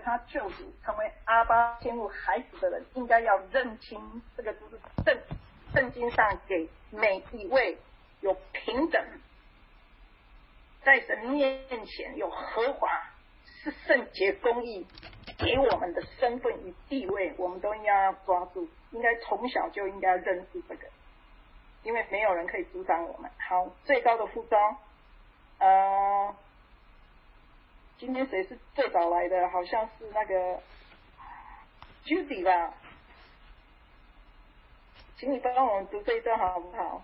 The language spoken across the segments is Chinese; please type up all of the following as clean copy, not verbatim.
他救主，成为阿爸天父孩子的人，应该要认清这个就是圣经上给每一位有平等，在神面前有和华，是圣洁公义给我们的身份与地位，我们都应该要抓住，应该从小就应该认识这个，因为没有人可以阻挡我们。好，最高的呼召，今天谁是最早来的？好像是那个 Judy 吧，请你帮我们读这一段好不好？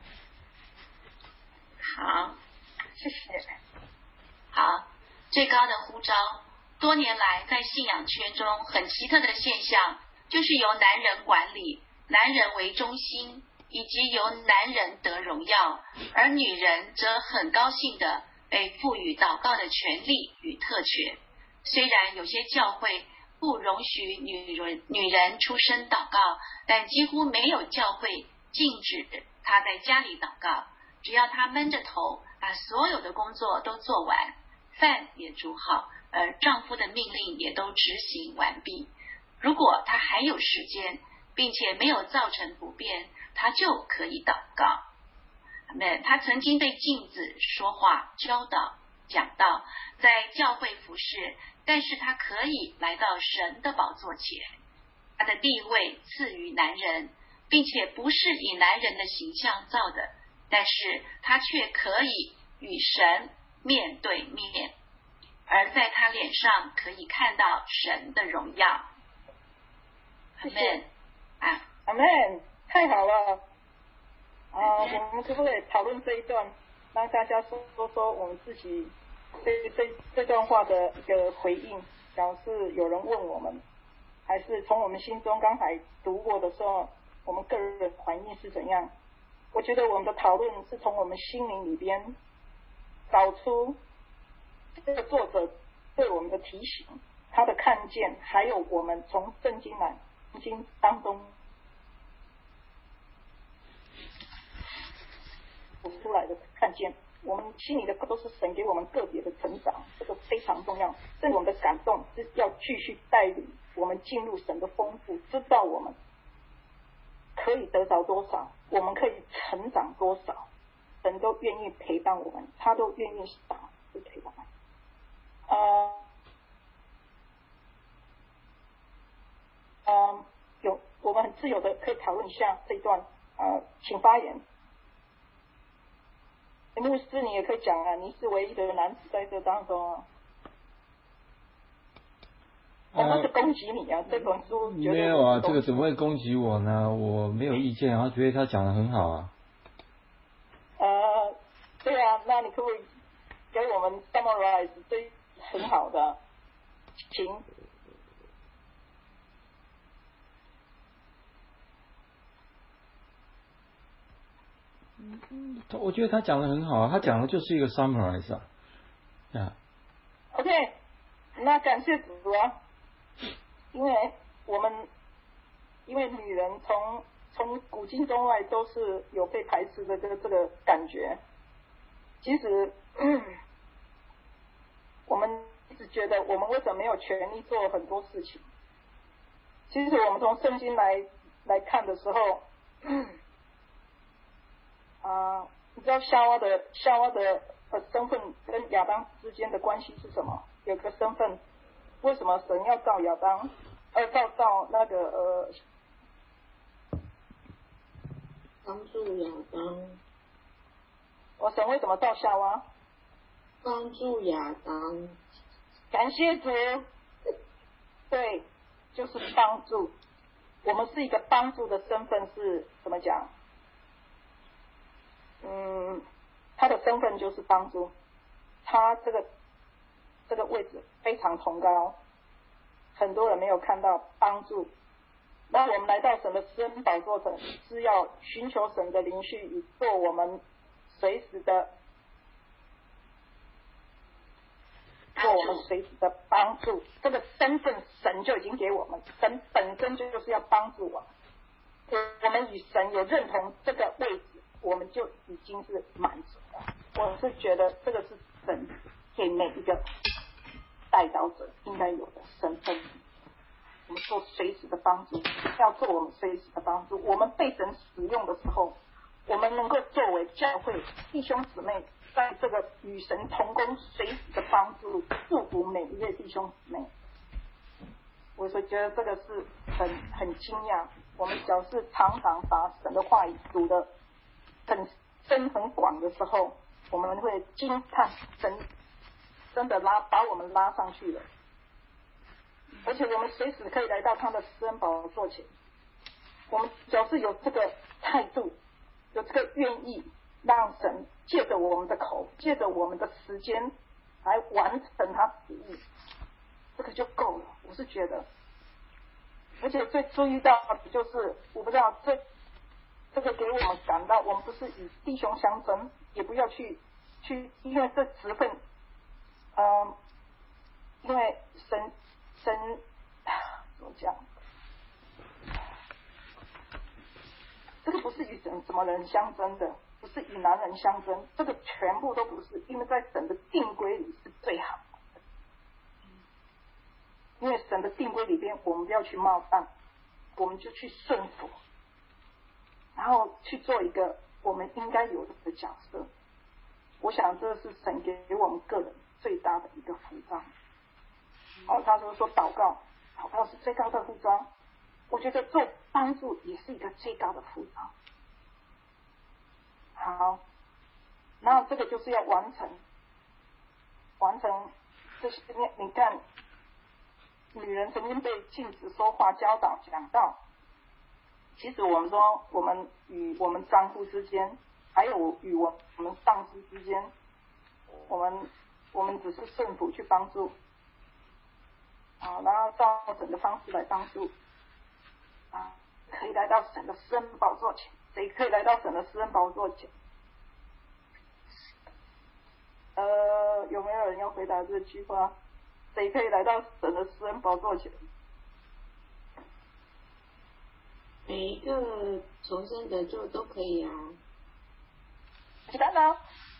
好， 谢谢。 好，最高的呼召，多年来在信仰圈中很奇特的现象，就是由男人管理，男人为中心，以及由男人得荣耀，而女人则很高兴的被赋予祷告的权利与特权。虽然有些教会不容许女人出声祷告，但几乎没有教会禁止她在家里祷告，只要她闷着头把所有的工作都做完，饭也煮好，而丈夫的命令也都执行完毕。如果她还有时间，并且没有造成不便，她就可以祷告。她曾经被禁止说话、教导、讲道，在教会服侍，但是她可以来到神的宝座前。她的地位次于男人，并且不是以男人的形象造的，但是她却可以与神面对面，而在她脸上可以看到神的荣耀。阿们。 阿们，太好了。我们可不可以讨论这一段，让大家说说我们自己这段话的一个回应？假如是有人问我们，还是从我们心中刚才读过的时候，我们个人的反应是怎样？我觉得我们的讨论是从我们心灵里边找出这个作者对我们的提醒，他的看见，还有我们从圣经当中出来的看见，我们心里的都是神给我们个别的成长，这个非常重要。这我们的感动是要继续带领我们进入神的丰富，知道我们可以得着多少，我们可以成长多少，神都愿意陪伴我们，他都愿意陪伴。我们很自由的可以讨论一下这一段，请发言。牧师，你也可以讲啊，你是唯一的男子在这当中啊。我不是攻击你啊，这本书绝对没有啊，这个怎么会攻击我呢？我没有意见啊，觉得他讲得很好啊。 对啊，那你可不可以给我们 summarize 这很好的，请。 我觉得他讲得很好，他讲的就是一个 summarize 啊。 OK， 那感谢主啊，因为女人从古今中外都是有被排斥的这个感觉。其实我们一直觉得我们为什么没有权利做很多事情？其实我们从圣经来看的时候，你知道夏娃的身份跟亚当之间的关系是什么？有个身份，为什么神要造亚当，造那个帮助亚当？ 神为什么造夏娃？ 帮助亚当。 感谢主，对，就是帮助。我们是一个帮助的身份，是怎么讲？他的身份就是帮助，他这个位置非常崇高，很多人没有看到帮助。那我们来到神的施恩宝座前，是要寻求神的灵煦，以做我们随时的帮助。这个身份神就已经给我们，神本身就是要帮助我们。我们与神有认同这个位置，我们就已经是满足了。我是觉得这个是神给每一个代祷者应该有的身份。 做随时的帮助，要做我们随时的帮助。我们被神使用的时候，我们能够作为教会弟兄姊妹，在这个与神同工随时的帮助，祝福每一位弟兄姊妹。我所觉得这个是很惊讶。我们只要是常常把神的话语读得很深很广的时候，我们会惊叹神真的把我们拉上去了，而且我们随时可以来到他的施恩宝座前。我们只要是有这个态度，有这个愿意，让神借着我们的口，借着我们的时间来完成他旨意，这个就够了。我是觉得，而且最注意到的就是，我不知道这个给我们感到，我们不是与弟兄相争，也不要去，因为这职分，因为神怎么讲？这个不是与什么人相争的，不是与男人相争，这个全部都不是，因为在神的定规里是最好的。因为神的定规里边，我们不要去冒犯，我们就去顺服，然后去做一个我们应该有的角色。我想这是神给我们个人最大的一个福章。他说祷告是最高的福章，我觉得做帮助也是一个最高的福章。好，然后这个就是要完成这些。你看，女人曾经被禁止说话、教导、讲道。其实我们说，我们与我们丈夫之间，还有与我们上司之间，我们只是顺服去帮助，然后照神的方式来帮助，可以来到神的施恩宝座前。谁可以来到神的施恩宝座前？有没有人要回答这句话？谁可以来到神的施恩宝座前？ 每一个重生得救都可以啊。 简单啊。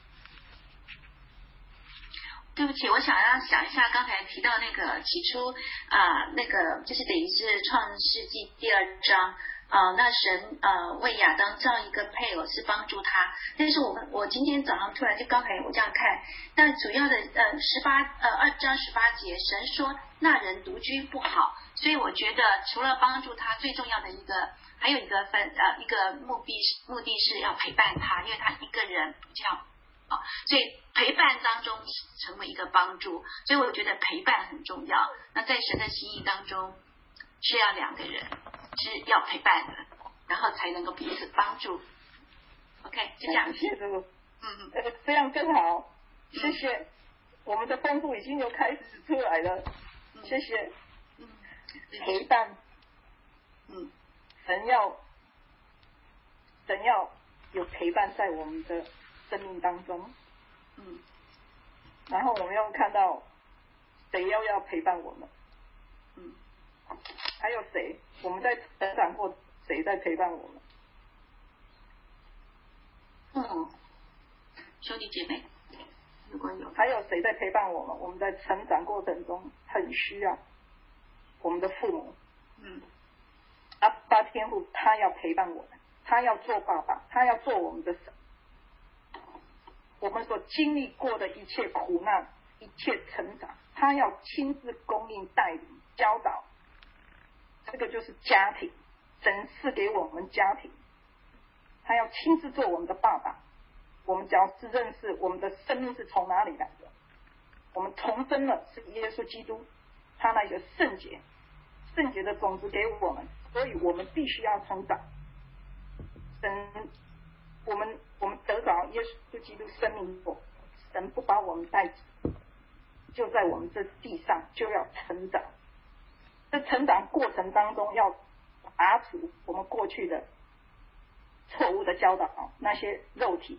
对不起，我想一下刚才提到那个起初那个就是等于是创世纪第2章那神为亚当造一个配偶是帮助他，但是我今天早上突然就刚才我这样看，那主要的2章18节，神说那人独居不好，所以我觉得除了帮助他，最重要的还有一个目的是要陪伴他，因为他一个人比较所以陪伴当中成为一个帮助，所以我觉得陪伴很重要。那在神的心意当中，是要2个人是要陪伴的，然后才能够彼此帮助。OK， 就这样。 谢谢这个，这样更好。谢谢，我们的帮助已经有开始出来了。谢谢。陪伴。神要有陪伴在我们的生命当中。然后我们要看到谁要陪伴我们。还有谁？我们在成长过，谁在陪伴我们？ 兄弟姐妹，如果有， 还有谁在陪伴我们？我们在成长过程中很需要我们的父母。阿爸天父，他要陪伴我们，他要做爸爸，他要做我们的神。我们所经历过的一切苦难、一切成长，他要亲自供应、带领、教导。这个就是家庭，神赐给我们家庭，他要亲自做我们的爸爸。我们只要是认识我们的生命是从哪里来的，我们重生了是耶稣基督，他那个圣洁的种子给我们，所以我们必须要成长。我们得着耶稣基督生命后，神不把我们带走，就在我们这地上就要成长。在成长过程当中，要拔除我们过去的错误的教导，那些肉体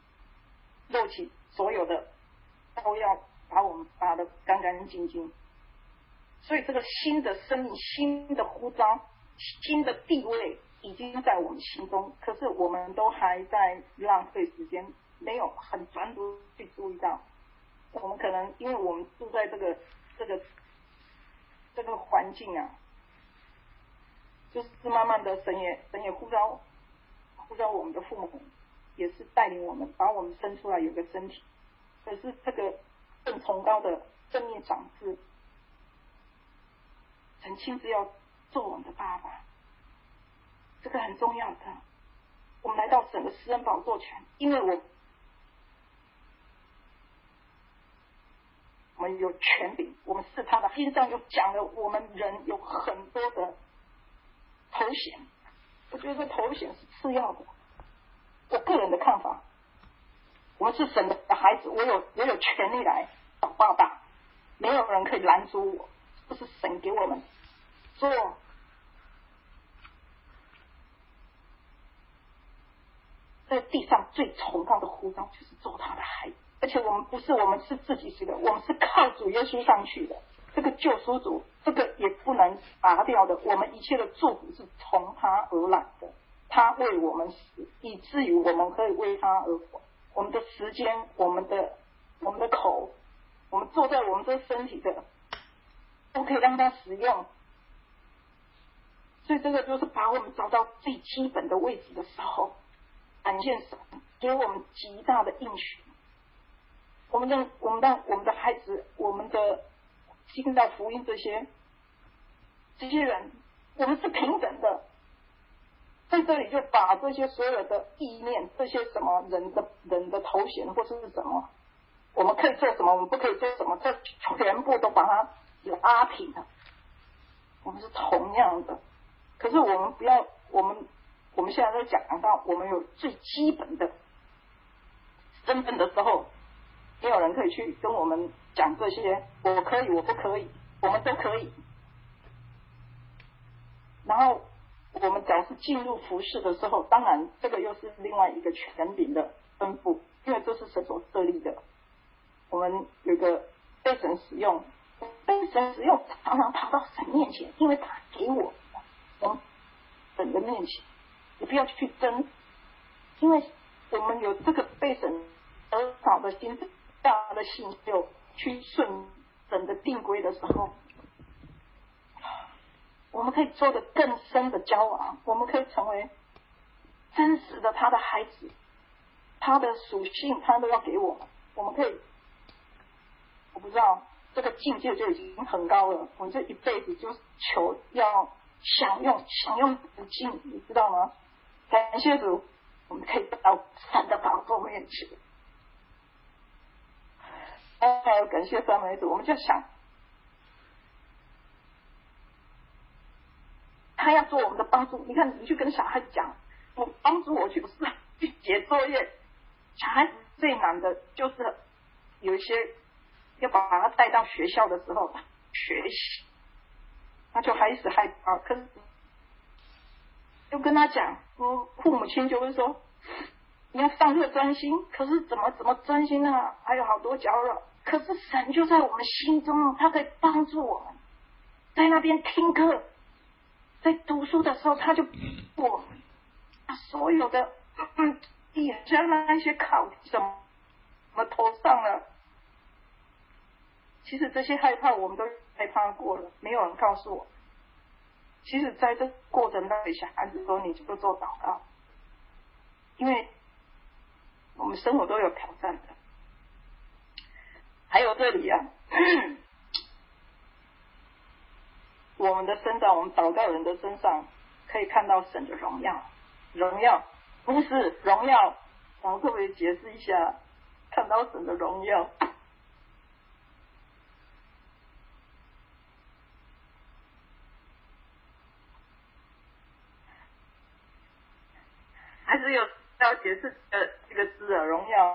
所有的都要把我们拔得干干净净。所以这个新的生命、新的呼召、新的地位已经在我们心中，可是我们都还在浪费时间，没有很专注去注意到。我们可能因为我们住在这个环境就是慢慢的神也呼召我们的父母，也是带领我们把我们生出来有个身体。可是这个更崇高的正面长子，神亲自要做我们的爸爸，这个很重要的。我们来到神的施恩宝座前，因为我们有权柄，我们是他的。经上有讲了，我们人有很多的头衔，我觉得这头衔是次要的。我个人的看法，我们是神的孩子，我有权利来找爸爸，没有人可以拦阻我，这是神给我们做在地上最崇高的呼召，就是做他的孩子。而且我们是自己去的，我们是靠主耶稣上去的。这个救赎主，这个也不能拔掉的。我们一切的祝福是从他而来的，他为我们死，以至于我们可以为他而活。我们的时间，我们的口，我们坐在我们这身体的，都可以让他使用。所以这个就是把我们找到最基本的位置的时候，感谢神给我们极大的应许。我们的孩子，我们的信道福音这些人，我们是平等的。在这里就把这些所有的意念，这些什么人的头衔或是什么，我们可以做什么，我们不可以做什么，这全部都把它拉平了。我们是同样的，可是我们不要，我们现在在讲到我们有最基本的身份的时候，没有人可以去跟我们讲这些，我可以，我不可以，我们都可以。然后我们只要是进入服事的时候，当然这个又是另外一个权柄的吩咐，因为这是神所设立的。我们有一个被神使用，常常跑到神面前，因为他给我们神的面前，你不要去争，因为我们有这个被神而找的心，大的信就去顺神的定规的时候，我们可以做得更深的交往，我们可以成为真实的他的孩子，他的属性他都要给我们，我们可以，我不知道这个境界就已经很高了，我们这一辈子就求要享用不尽，你知道吗？感谢主，我们可以到神的宝座面前。还有感谢赞美主，我们就想他要做我们的帮助。你看，你去跟小孩讲，我帮助我去写作业，小孩子最难的就是有一些要把他带到学校的时候学习，他就开始害怕。可是就跟他讲，父母亲就会说你要上课专心，可是怎么专心啊？还有好多搅扰。可是神就在我们心中，他可以帮助我们，在那边听课，在读书的时候，他就我们把所有的也将那些考什么头上了。其实这些害怕我们都害怕过了，没有人告诉我。其实在这过程当中，小孩子说你就做祷告，因为我们生活都有挑战的。还有这里啊，我们的身上，我们祷告人的身上可以看到神的荣耀，不是荣耀，我特别解释一下，看到神的荣耀。还是有要解释这个字的荣耀。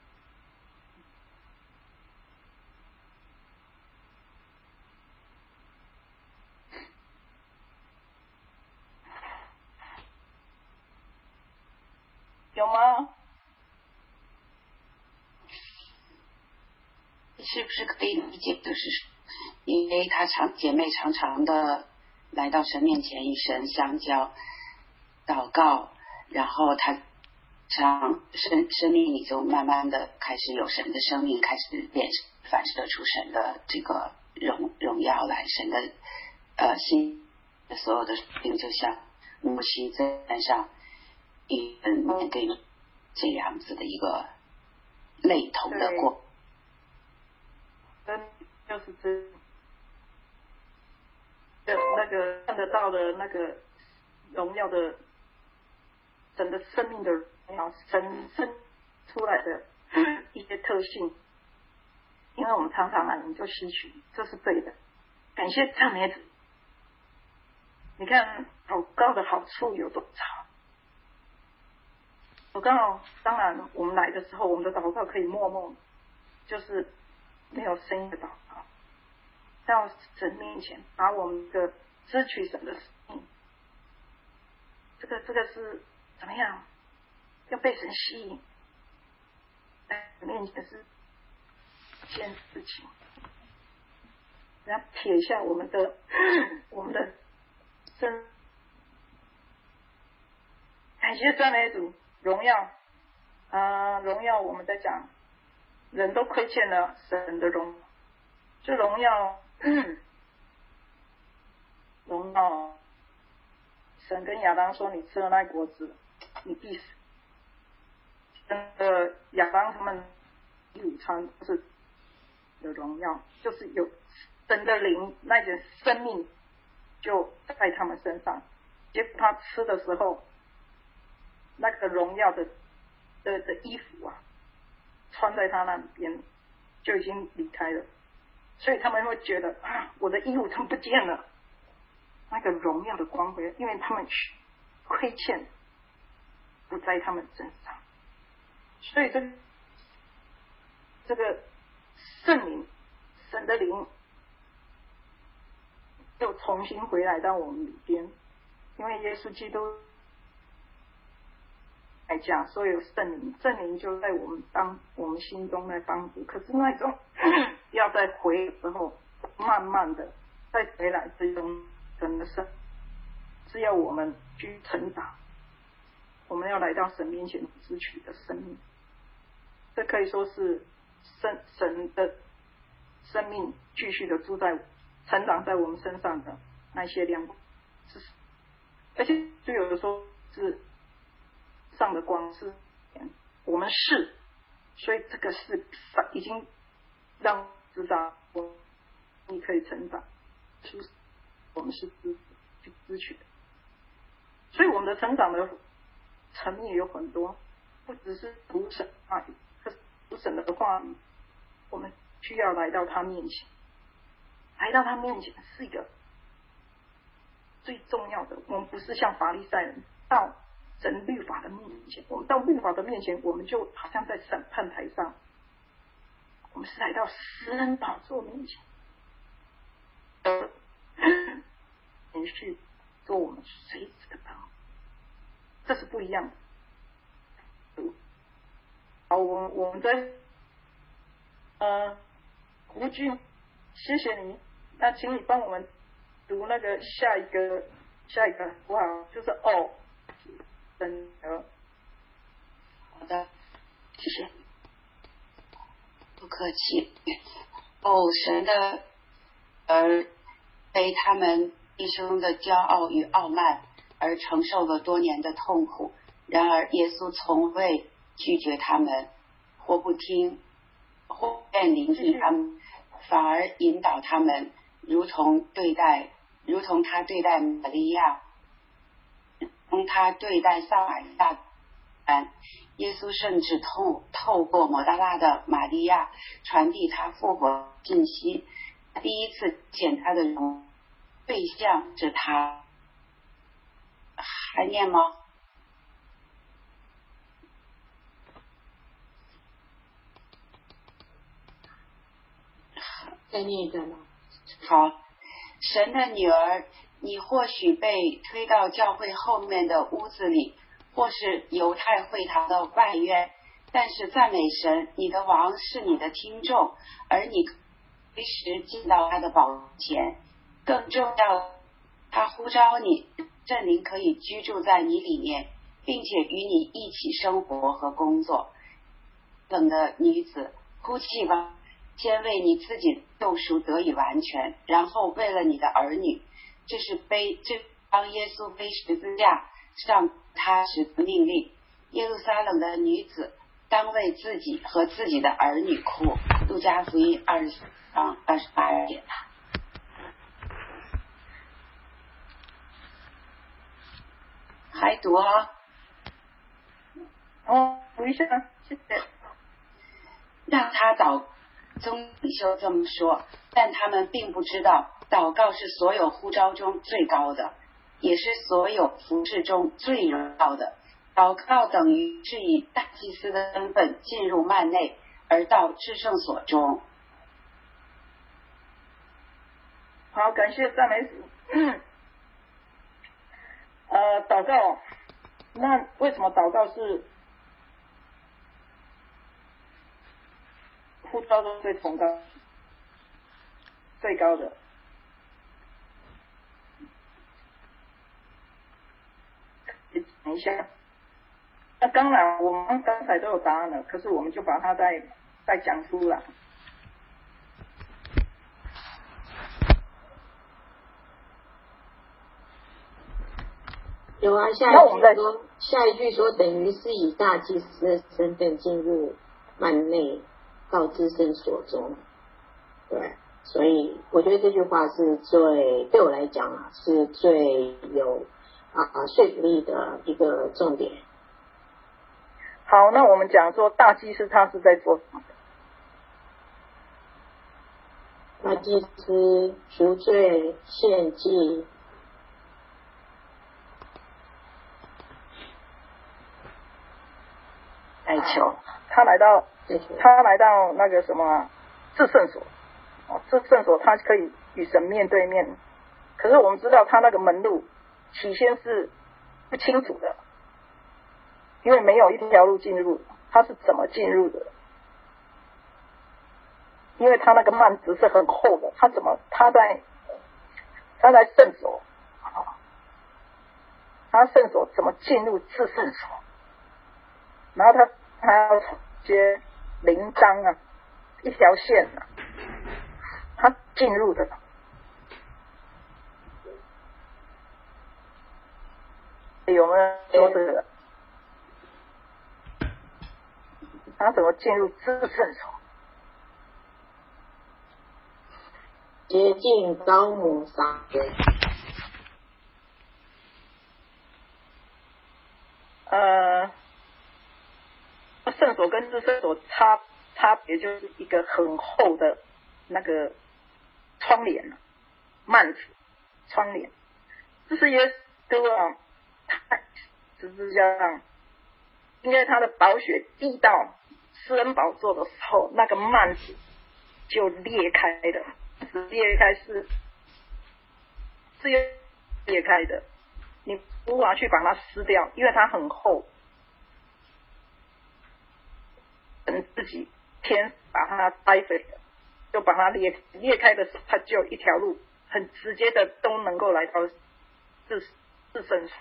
有吗？ 是不是可以理解，就是因为姐妹常常的来到神面前与神相交祷告，然后她生命里就慢慢的开始有神的生命，开始反射出神的这个荣耀来，神的心所有的事情，就像摩西在山上面对这样子的一个类同的过， 就是那个看得到的那个荣耀的神的生命的荣耀，神生出来的一些特性，因为我们常常你就吸取，这是对的。感谢赞美主。你看祷告的好处有多少？祷告，当然我们来的时候，我们的祷告可以默默，就是没有声音的祷告，到神面前把我们的支取神的生命，这个是怎么样？要被神吸引，在神面前是一件事情。然后撇一下我们的身，感谢赞美主，荣耀荣耀，我们在讲人都亏欠了神的荣耀，这荣耀荣耀，神跟亚当说，你吃了那果子你必死。亚当他们午餐是的荣耀，就是有神的灵那点生命就在他们身上，结果他吃的时候，那个荣耀的衣服啊，穿在他那边就已经离开了，所以他们会觉得我的衣服怎么不见了？那个荣耀的光辉，因为他们亏欠不在他们身上，所以这个圣灵神的灵又重新回来到我们里边，因为耶稣基督来讲说有圣灵就在我们心中来帮助，可是那种要再回的时候，慢慢的再回来这种神的圣，是要我们去成长，我们要来到神面前支取的生命，这可以说是神的生命继续的成长在我们身上的那些亮光，而且就有的时候是上的光是我们是，所以这个是已经让知道你可以成长，我们是去支取的，所以我们的成长的层面有很多，不只是读神话语，可是读神的话语，我们需要来到他面前，来到他面前是一个最重要的。我们不是像法利赛人到神律法的面前，我们到律法的面前，我们就好像在审判台上，我们是来到施恩宝座面前，连续做我们随时的帮助，这是不一样的。好，我们在胡俊，谢谢你，那请你帮我们读那个下一个好不好？就是神的。 好的，谢谢，不客气。神的被他们一生的骄傲与傲慢而承受了多年的痛苦，然而耶稣从未拒绝他们，或不听，或愿聆听他们，反而引导他们，如同他对待玛利亚，如同他对待撒玛利亚般，耶稣甚至透过抹大拉的玛利亚传递他复活信息。第一次见他的对象是他，还念吗？ 再念一遍吧。 好，神的女儿，你或许被推到教会后面的屋子里，或是犹太会堂的外院，但是赞美神，你的王是你的听众，而你随时进到他的宝前。更重要，他呼召你，圣灵可以居住在你里面，并且与你一起生活和工作。冷的女子，哭泣吧，先为你自己救赎得以完全，然后为了你的儿女， 这帮耶稣背十字架上他时的命令。耶路撒冷的女子当为自己和自己的儿女哭。路加福音24章28节。还读啊？ 读一下，谢谢。 让他宗领袖这么说，但他们并不知道，祷告是所有呼召中最高的，也是所有服事中最荣耀的。祷告等于是以大祭司的身份进入幔内，而到至圣所中。 好，感谢赞美主。祷告，那为什么祷告是呼召中最崇高、最高的？讲一下。那当然，我们刚才都有答案了，可是我们就把它再讲出来。 有啊，下一句说等于是以大祭司的身份进入幔内，到至圣所中。对，所以我觉得这句话是对我来讲啊，是最有说服力的一个重点。 好，那我们讲说大祭司他是在做什么？ 大祭司赎罪献祭。 哀求，他来到那个什么至圣所，至圣所他可以与神面对面，可是我们知道他那个门路起先是不清楚的，因为没有一条路进入，他是怎么进入的？因为他那个幔子是很厚的，他在圣所，他圣所怎么进入至圣所？然后他要接铃铛啊，一条线啊，他进入的。有没有说这个？他怎么进入至圣所？ 洁净高母撒人。 圣所跟至圣所差别就是一个很厚的那个窗帘，幔子窗帘。这是耶稣啊，他十字架上，因为他的宝血滴到施恩宝座的时候，那个幔子就裂开了，裂开是裂开的，你无法去把它撕掉，因为它很厚。自己天把它掰碎了，就把它裂开的时候，它就有一条路很直接的都能够来到至圣所，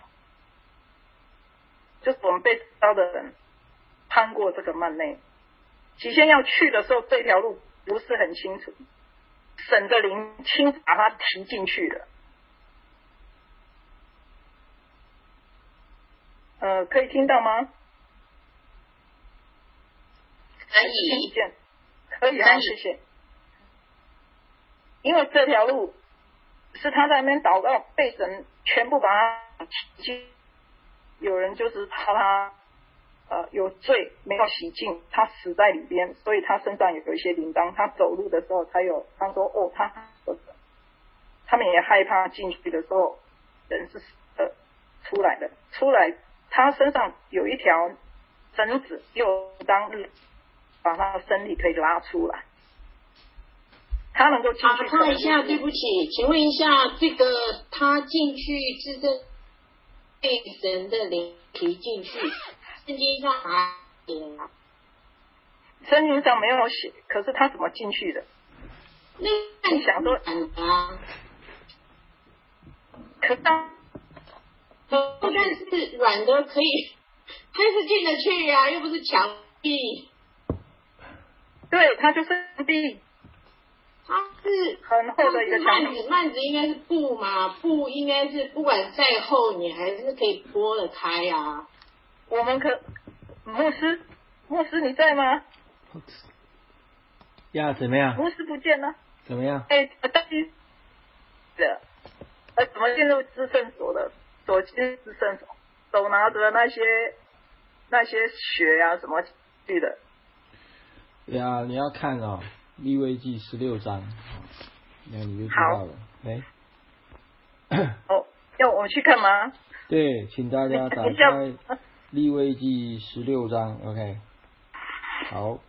就是我们被招的人攀过这个幔内。起先要去的时候，这条路不是很清楚，神的灵亲把它提进去了。可以听到吗？ 可以， 可以啊，谢谢。因为这条路是他在那边祷告，被神全部把他提进。有人就是怕他有罪没有洗净，他死在里边，所以他身上有一些铃铛。他走路的时候，他说他们也害怕进去的时候人是死的出来的，他身上有一条绳子，又当把他的身体可以拉出来，他能够进去。 看一下，对不起，请问一下，这个他进去至圣被神的灵提进去，圣经上哪写啊？ 圣经上没有写，可是他怎么进去的？ 那你想说，可当但是软的可以，还是进得去呀，又不是墙壁。 对，他就是壁。 他是很厚的一个墙壁。 幔子应该是布嘛，布应该是不管再厚，你还是可以拨得开啊。 我们牧师你在吗？ 呀，怎么样？ 牧师不见了。 怎么样？ 但是怎么进入至圣所的？走进至圣所，手拿着那些血啊什么去的。 呀，你要看哦，利未记16章，那你就知道了。 要我们去看吗？ 对，请大家打开利未记16章 ，OK。好，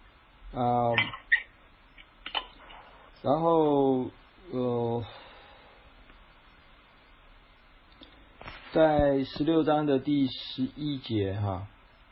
然后在16章的第11节哈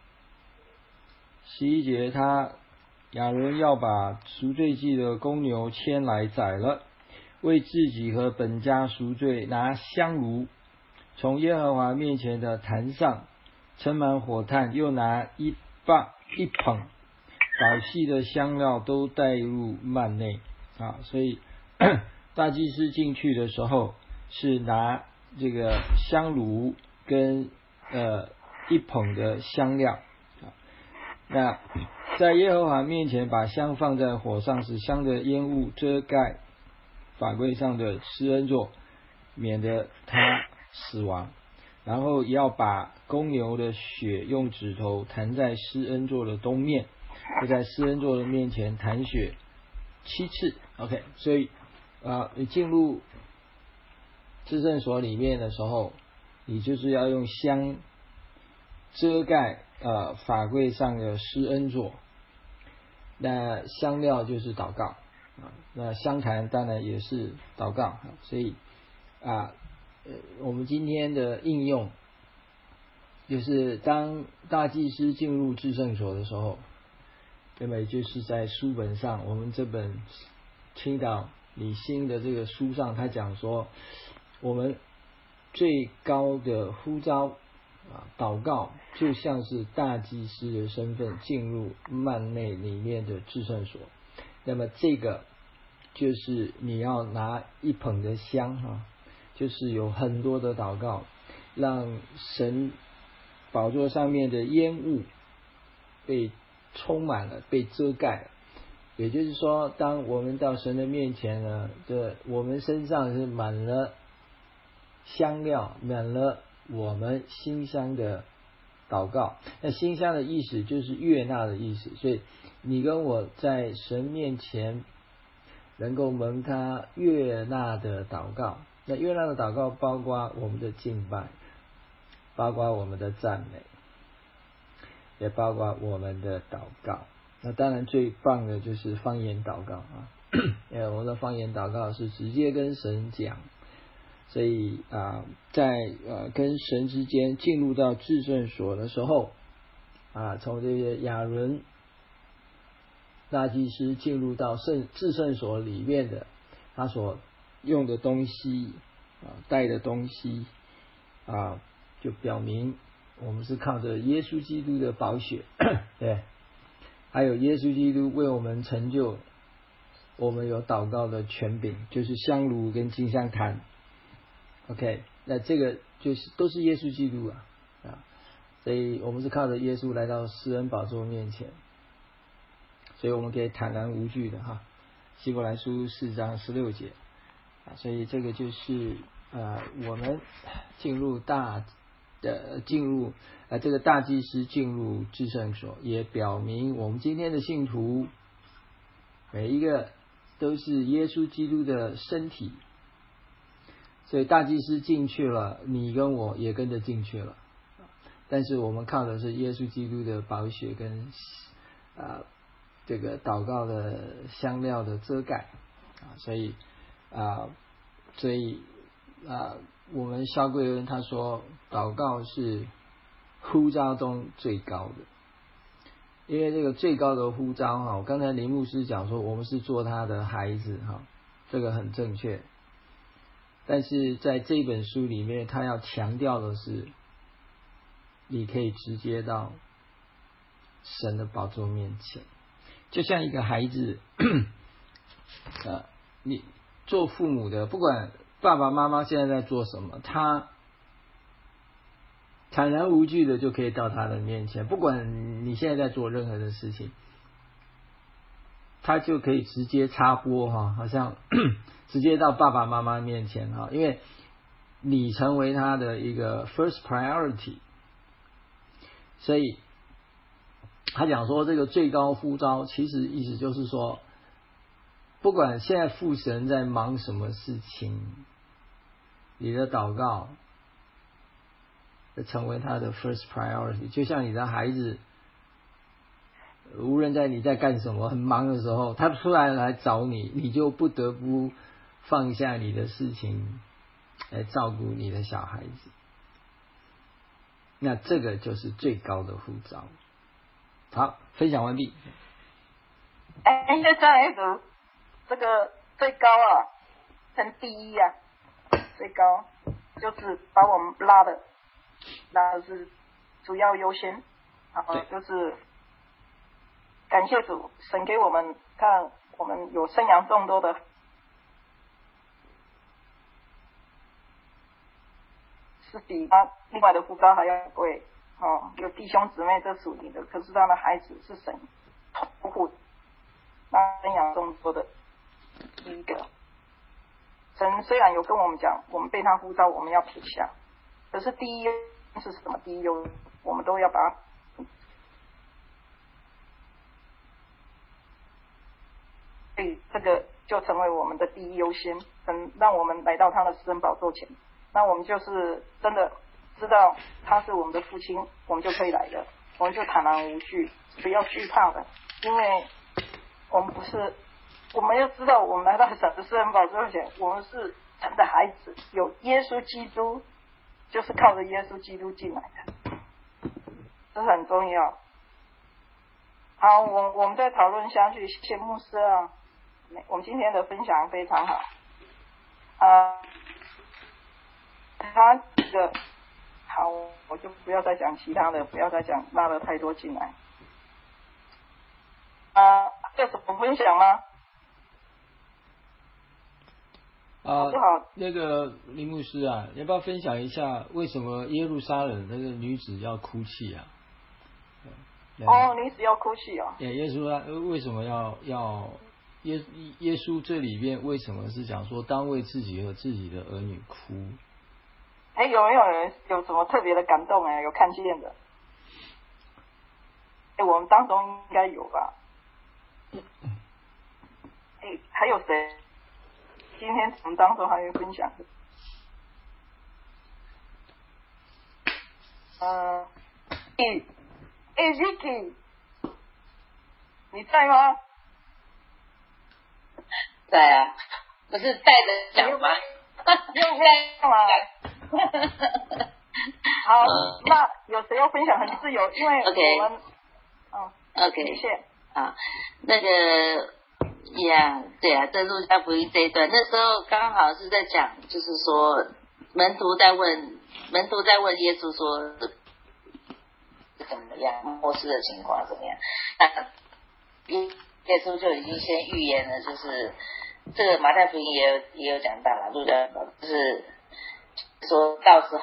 ，11节亚伦要把赎罪祭的公牛牵来宰了，为自己和本家赎罪，拿香炉从耶和华面前的坛上盛满火炭，又拿一捧捣细的香料都带入幔内啊。所以大祭司进去的时候是拿这个香炉跟一捧的香料啊。那在耶和华面前把香放在火上，使香的烟雾遮盖法柜上的施恩座，免得他死亡。然后要把公牛的血用指头弹在施恩座的东面，就在施恩座的面前弹血7次。OK， 所以你进入至圣所里面的时候，你就是要用香遮盖法柜上的施恩座。那香料就是祷告那香坛当然也是祷告所以我们今天的应用就是当大祭司进入至圣所的时候，那么也就是在书本上，我们这本倾倒你心的这个书上，他讲说我们最高的呼召祷告就像是大祭司的身份进入幔内里面的至圣所。那么这个就是你要拿一捧的香就是有很多的祷告，让神宝座上面的烟雾被充满了，被遮盖了。也就是说，当我们到神的面前呢，我们身上是满了香料，满了我们馨香的祷告。那馨香的意思就是悦纳的意思，所以你跟我在神面前能够蒙他悦纳的祷告。那悦纳的祷告包括我们的敬拜，包括我们的赞美，也包括我们的祷告。那当然最棒的就是方言祷告因为我们的方言祷告是直接跟神讲，所以在跟神之间进入到至圣所的时候从这些亚伦大祭司进入到至圣所里面的他所用的东西带的东西就表明我们是靠着耶稣基督的宝血对，还有耶稣基督为我们成就我们有祷告的权柄，就是香炉跟金香坛。 OK， 那这个就是都是耶稣基督所以我们是靠着耶稣来到施恩宝座面前，所以我们可以坦然无惧的希伯来书4章16节所以这个就是我们进入这个大祭司进入至圣所，也表明我们今天的信徒每一个都是耶稣基督的身体，所以大祭司进去了，你跟我也跟着进去了，但是我们靠的是耶稣基督的宝血跟这个祷告的香料的遮盖所以我们萧贵恩他说祷告是呼召中最高的，因为这个最高的呼召我刚才林牧师讲说我们是做他的孩子这个很正确，但是在这本书里面他要强调的是你可以直接到神的宝座面前，就像一个孩子你做父母的，不管爸爸妈妈现在在做什么，他坦然无惧的就可以到他的面前，不管你现在在做任何的事情，他就可以直接插播哈，好像直接到爸爸妈妈面前哈，因为你成为他的一个 first priority， 所以他讲说这个最高呼召，其实意思就是说，不管现在父神在忙什么事情，你的祷告成为他的 first priority， 就像你的孩子，无论在你在干什么很忙的时候，他突然来找你，你就不得不放下你的事情来照顾你的小孩子，那这个就是最高的呼召。好，分享完毕。 就这样子，这个最高啊，成第一啊，最高就是把我们拉的是主要优先，然后就是感谢主，神给我们看，我们有生养众多的，是比他另外的呼召还要贵哦。有弟兄姊妹这属灵的，可是他的孩子是神保护，那生养众多的第一个。神虽然有跟我们讲，我们被他呼召，我们要撇下，可是第一是什么？第一优，我们都要把它。所以这个就成为我们的第一优先，让我们来到他的施恩宝座前，那我们就是真的知道他是我们的父亲，我们就可以来了，我们就坦然无惧，不要惧怕的，因为我们不是，我们要知道我们来到神的施恩宝座前，我们是神的孩子，有耶稣基督，就是靠着耶稣基督进来的，这是很重要。好，我们再讨论下去，谢谢牧师啊，我们今天的分享非常好。他这个好，我就不要再讲其他的，不要再讲拉了太多进来。有什么分享吗？不好。 那个林牧师啊，要不要分享一下为什么耶路撒冷那个女子要哭泣啊？ 女子要哭泣哦。 耶稣为什么要耶稣这里面为什么是讲说当为自己和自己的儿女哭？ 有没有人有什么特别的感动有看见的？我们当中应该有吧？还有谁？今天我们当中还有分享的？Vicky， 你在吗？ 在啊，不是带着讲吗？ 用干嘛？好，那有谁要分享很自由，因为我们 ，OK， 谢谢。 那个呀，对啊，在路加福音这一段，那时候刚好是在讲，就是说门徒在问耶稣说怎么样，末世的情况怎么样？那耶稣就已经先预言了，就是这个马太福音也有讲到了，路加就是说到时候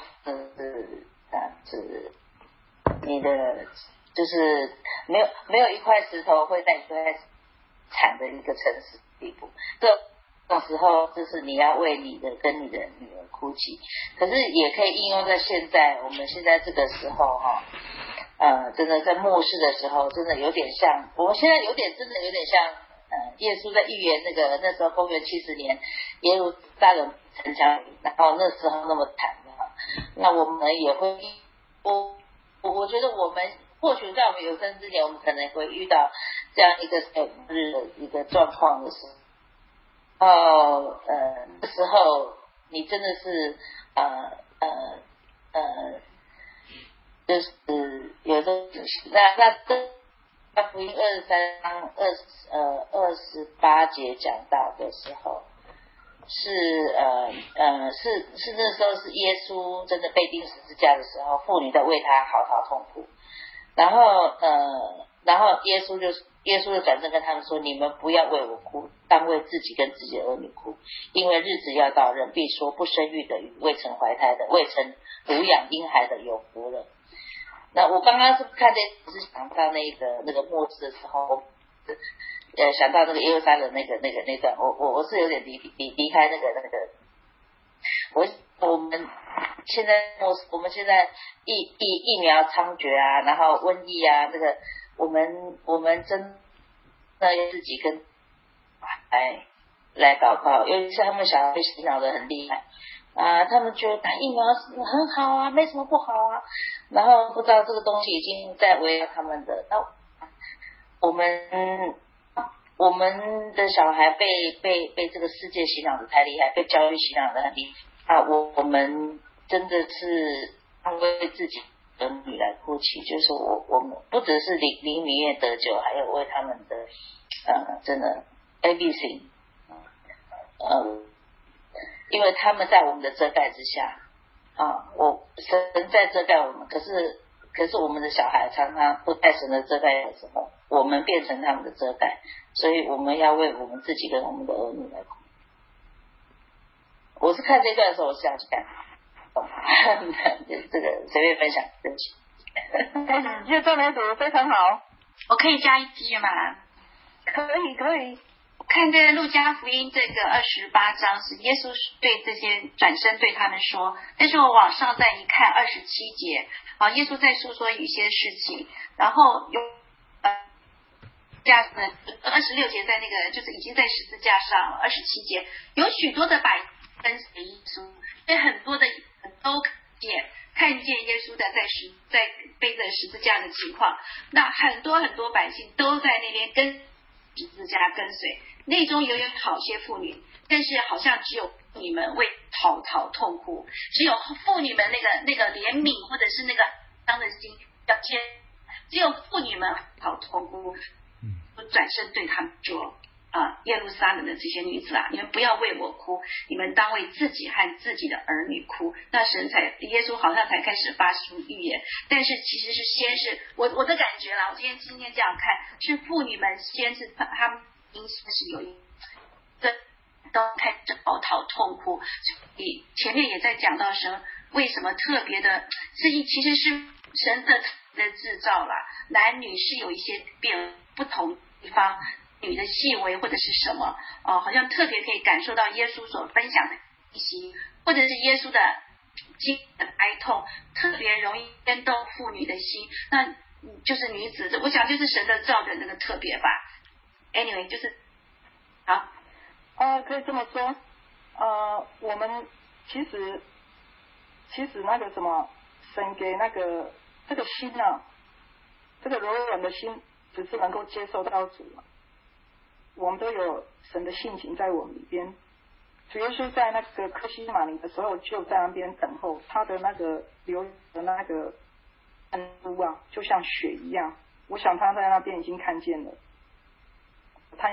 是你的就是没有一块石头会在你最惨的一个城市地步，这种时候就是你要为你的跟你的女儿哭泣。可是也可以应用在现在，我们现在这个时候真的在末世的时候，真的有点像我们现在真的有点像耶稣在预言那时候公元70年耶路撒冷城墙，然后那时候那么惨那我们也会我觉得我们或许在我们有生之年，我们可能会遇到这样一个日的一个状况的时候，这时候你真的是就是有这那福音23章28节讲到的时候，是那时候是耶稣真的被钉十字架的时候，妇女在为他嚎啕痛哭，然后耶稣就耶稣的转身跟他们说，你们不要为我哭，当为自己跟自己的儿女哭，因为日子要到，人必说不生育的与未曾怀胎的、未曾乳养婴孩的有福了。那我刚刚是看这是想到那个末日的时候，想到那个耶路撒冷那段，我是有点离开那个，我们现在疫苗猖獗啊，然后瘟疫啊，这个我们真的要自己跟来祷告，尤其是他们小孩被洗脑的很厉害啊，他们觉得打疫苗很好啊，没什么不好啊，然后不知道这个东西已经在围绕他们的。那我们的小孩被这个世界洗脑的太厉害，被教育洗脑的很厉害啊，我们真的是为自己儿女来哭泣，就是我们不只是灵里面得救，还有为他们的真的 ABC 因为他们在我们的遮盖之下啊，神在遮盖我们，可是我们的小孩常常不在神的遮盖的时候，我们变成他们的遮盖，所以我们要为我们自己跟我们的儿女来哭。我是看这段的时候，我是这样去看，这个随便分享，对不起。 叶正梅读非常好， 我可以加一句吗？ 可以。 看这路加福音这个28章是耶稣对这些转身对他们说，但是我往上再一看27节耶稣在诉说一些事情，然后有26节在那个就是已经在十字架上了，27节有许多的百姓跟随耶稣，所以很多的都看见耶稣在背着十字架的情况，那很多百姓都在那边跟十字架跟随，内中也有好些妇女，但是好像只有妇女们为讨痛哭，只有妇女们那个怜悯或者是那个当的心要坚，只有妇女们讨痛哭，转身对他们说耶路撒冷的这些女子啊，你们不要为我哭，你们当为自己和自己的儿女哭。那耶稣好像才开始发出预言，但是其实是先是我的感觉啦，我今天这样看，是妇女们先是他们应是有一个都开始嚎啕痛哭，所以前面也在讲到神为什么特别的，其实是神的制造啦，男女是有一些不同地方。女的细微或者是什么好像特别可以感受到耶稣所分享的信息，或者是耶稣的经的哀痛，特别容易牵动妇女的心，那就是女子，我想就是神的造的那个特别吧。Anyway， 就是好可以这么说我们其实那个什么神给这个心这个柔软的心只是能够接受到主我们都有神的性情在我们里边。主耶稣在那个客西马尼的时候，就在那边等候，他的那个流的那个汗珠就像血一样。我想他在那边已经看见了，他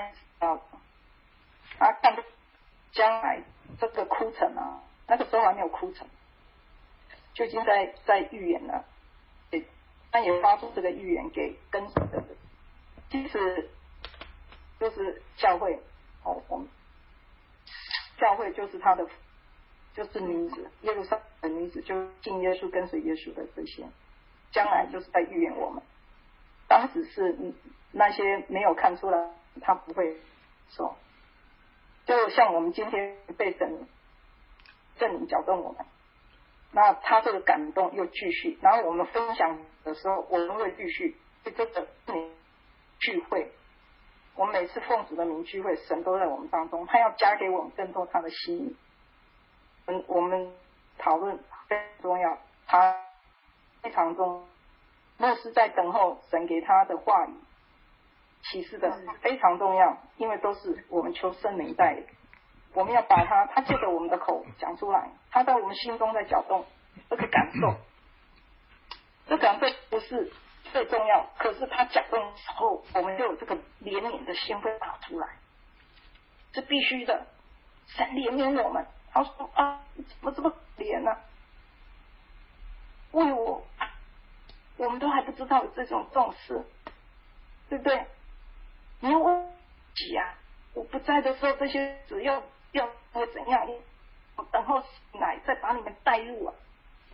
看将来这个哭成那个时候还没有哭成，就已经在预言了，他也发出这个预言给跟随的人。其实就是教会我们教会就是他的，就是女子，耶路撒冷的女子，就信耶稣跟随耶稣的这些，将来就是在预言我们。当时是那些没有看出来，他不会说，就像我们今天被神圣灵搅动我们，那他这个感动又继续，然后我们分享的时候，我们会继续对这个聚会。我们每次奉主的名聚会，神都在我们当中，他要加给我们更多他的心意。我们讨论非常重要，他非常重要。牧师在等候神给他的话语启示的非常重要，因为都是我们求圣灵带领，我们要把他借着我们的口讲出来，他在我们心中在搅动这个感受，这感受不是最重要，可是他讲的时候，我们就有这个怜悯的心会打出来，这必须的。神怜悯我们，他说怎么这么可怜呢？为我们都还不知道有这种重视，对不对？ 你要问自己啊，我不在的时候，这些只要会怎样？等候醒来再把你们带入啊。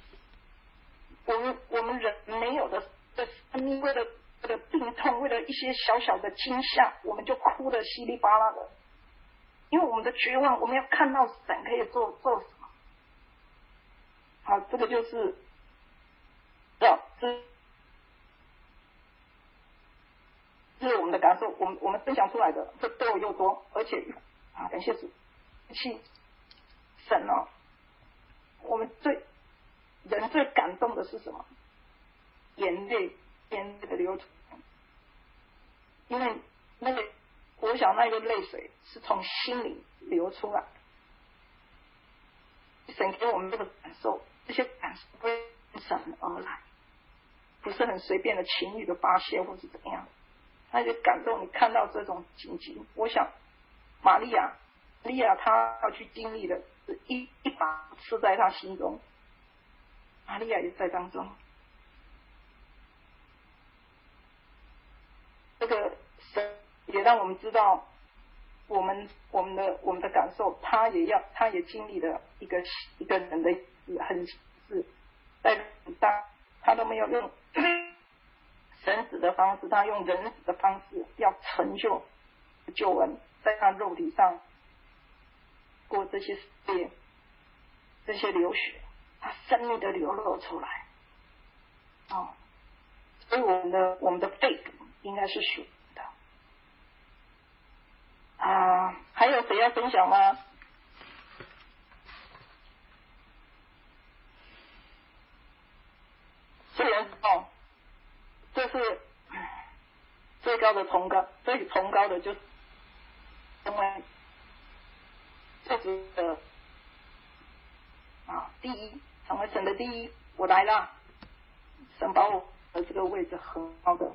我们人没有的生命，为了病痛，为了一些小小的惊吓，我们就哭得稀里巴啦的。因为我们的绝望，我们要看到神可以做什么。好，这个就是这是我们的感受，我们分享出来的，这多又多，而且感谢主，神哦，我们人最感动的是什么？眼泪的流出，因为我想那个泪水是从心里流出来。神给我们这个感受，这些感受不是从神而来，不是很随便的情欲的发泄或是怎样，那些感动你看到这种情景，我想玛利亚她要去经历的是一把刺在她心中，玛利亚也在当中。这个神也让我们知道，我们的感受，他也经历了一个人的很是在他都没有用神子的方式，他用人子的方式要成就救恩，在他肉体上过这些试炼，这些流血，他生命的流露出来。所以我们的faith应该是属的还有谁要分享吗？虽然这是最高的崇高，最崇高的就是成为最值得第一，成为神的第一。我来了，神把我的这个位置很高的，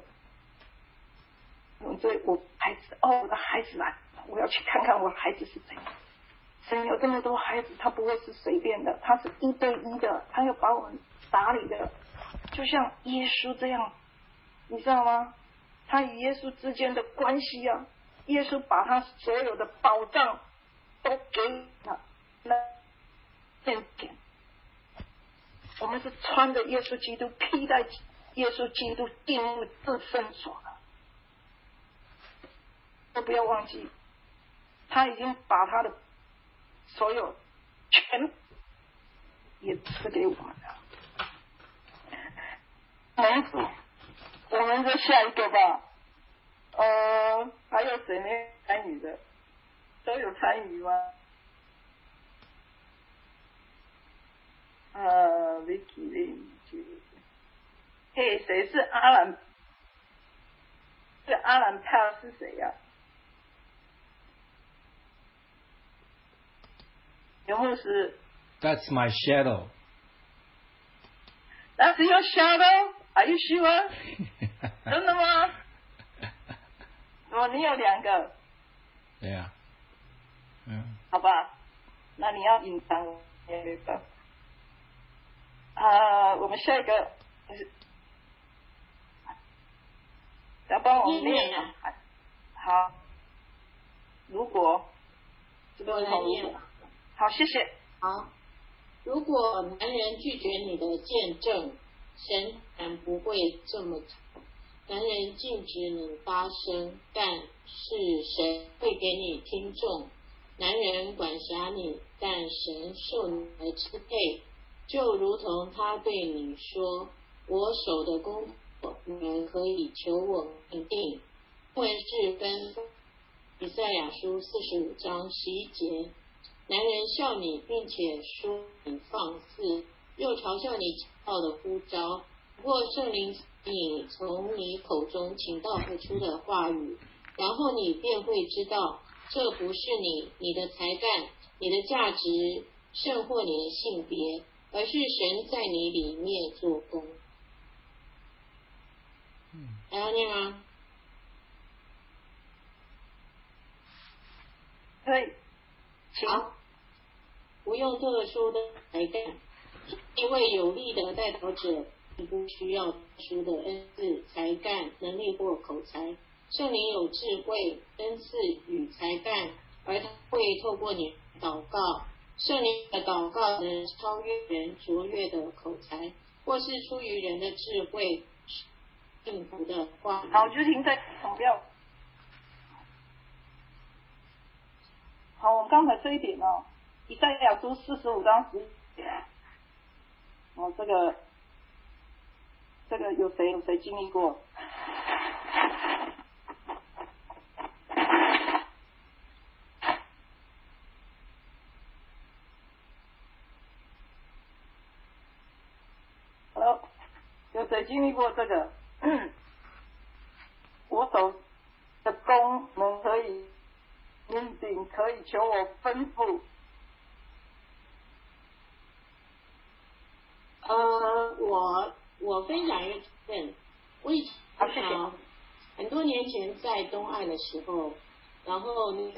所以我孩子我的孩子来，我要去看看我的孩子是怎样。神有这么多孩子，他不会是随便的，他是一对一的，他要把我们打理的，就像耶稣这样，你知道吗？他与耶稣之间的关系啊，耶稣把他所有的保障都给了那面前。我们是穿着耶稣基督，披戴耶稣基督进入至圣所的。都不要忘记，他已经把他的所有全也赐给我们了。我们就下一个吧。还有谁没参与的？都有参与吗？Vicky，嘿，谁是阿兰？这阿兰帕是谁呀？有牧师。 That's my shadow. That's your shadow? Are you sure? 真的吗？你有两个？ 对呀。 好吧，那你要隐藏也没办法。我们下一个要帮我们念。好，如果这个是从如果。好，谢谢。 好，如果男人拒绝你的见证，神然不会这么做。男人禁止你发声，但是神会给你听众。男人管辖你，但神受你来支配，就如同他对你说：“我手的工作，你们可以求我命定。”文是跟以赛亚书45章11节。男人笑你，并且说你放肆，又嘲笑你骄傲的呼召。不过圣灵你从你口中倾倒而出的话语，然后你便会知道，这不是你的才干，你的价值胜过你的性别，而是神在你里面做工。还要念吗？ 可以。 好，不用特殊的才干，一位有力的代祷者并不需要特殊的恩赐、才干、能力或口才， 圣灵有智慧、恩赐与才干，而他会透过你祷告。圣灵的祷告能超越人卓越的口才，或是出于人的智慧幸福的话。 好，就停在不要。好，我们刚才这一点哦，以赛亚书45章10节，这个有谁经历过？有谁经历过这个？我手的弓能可以命定，可以求我吩咐。 我分享一个经验，我以前很多年前在东岸的时候，然后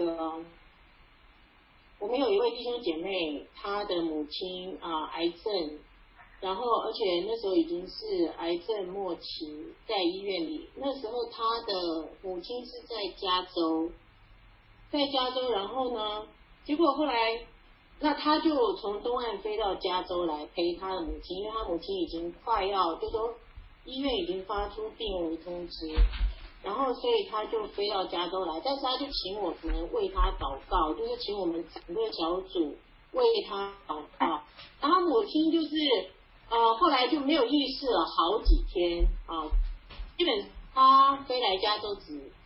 我们有一位弟兄姐妹，她的母亲癌症。然后，而且那时候已经是癌症末期，在医院里。那时候他的母亲是在加州，然后呢，结果后来，那他就从东岸飞到加州来陪他的母亲，因为他母亲已经快要，就说医院已经发出病危通知，然后所以他就飞到加州来，但是他就请我们为他祷告，就是请我们整个小组为他祷告，然后母亲就是。后来就没有意识了好几天啊，基本他飞来加州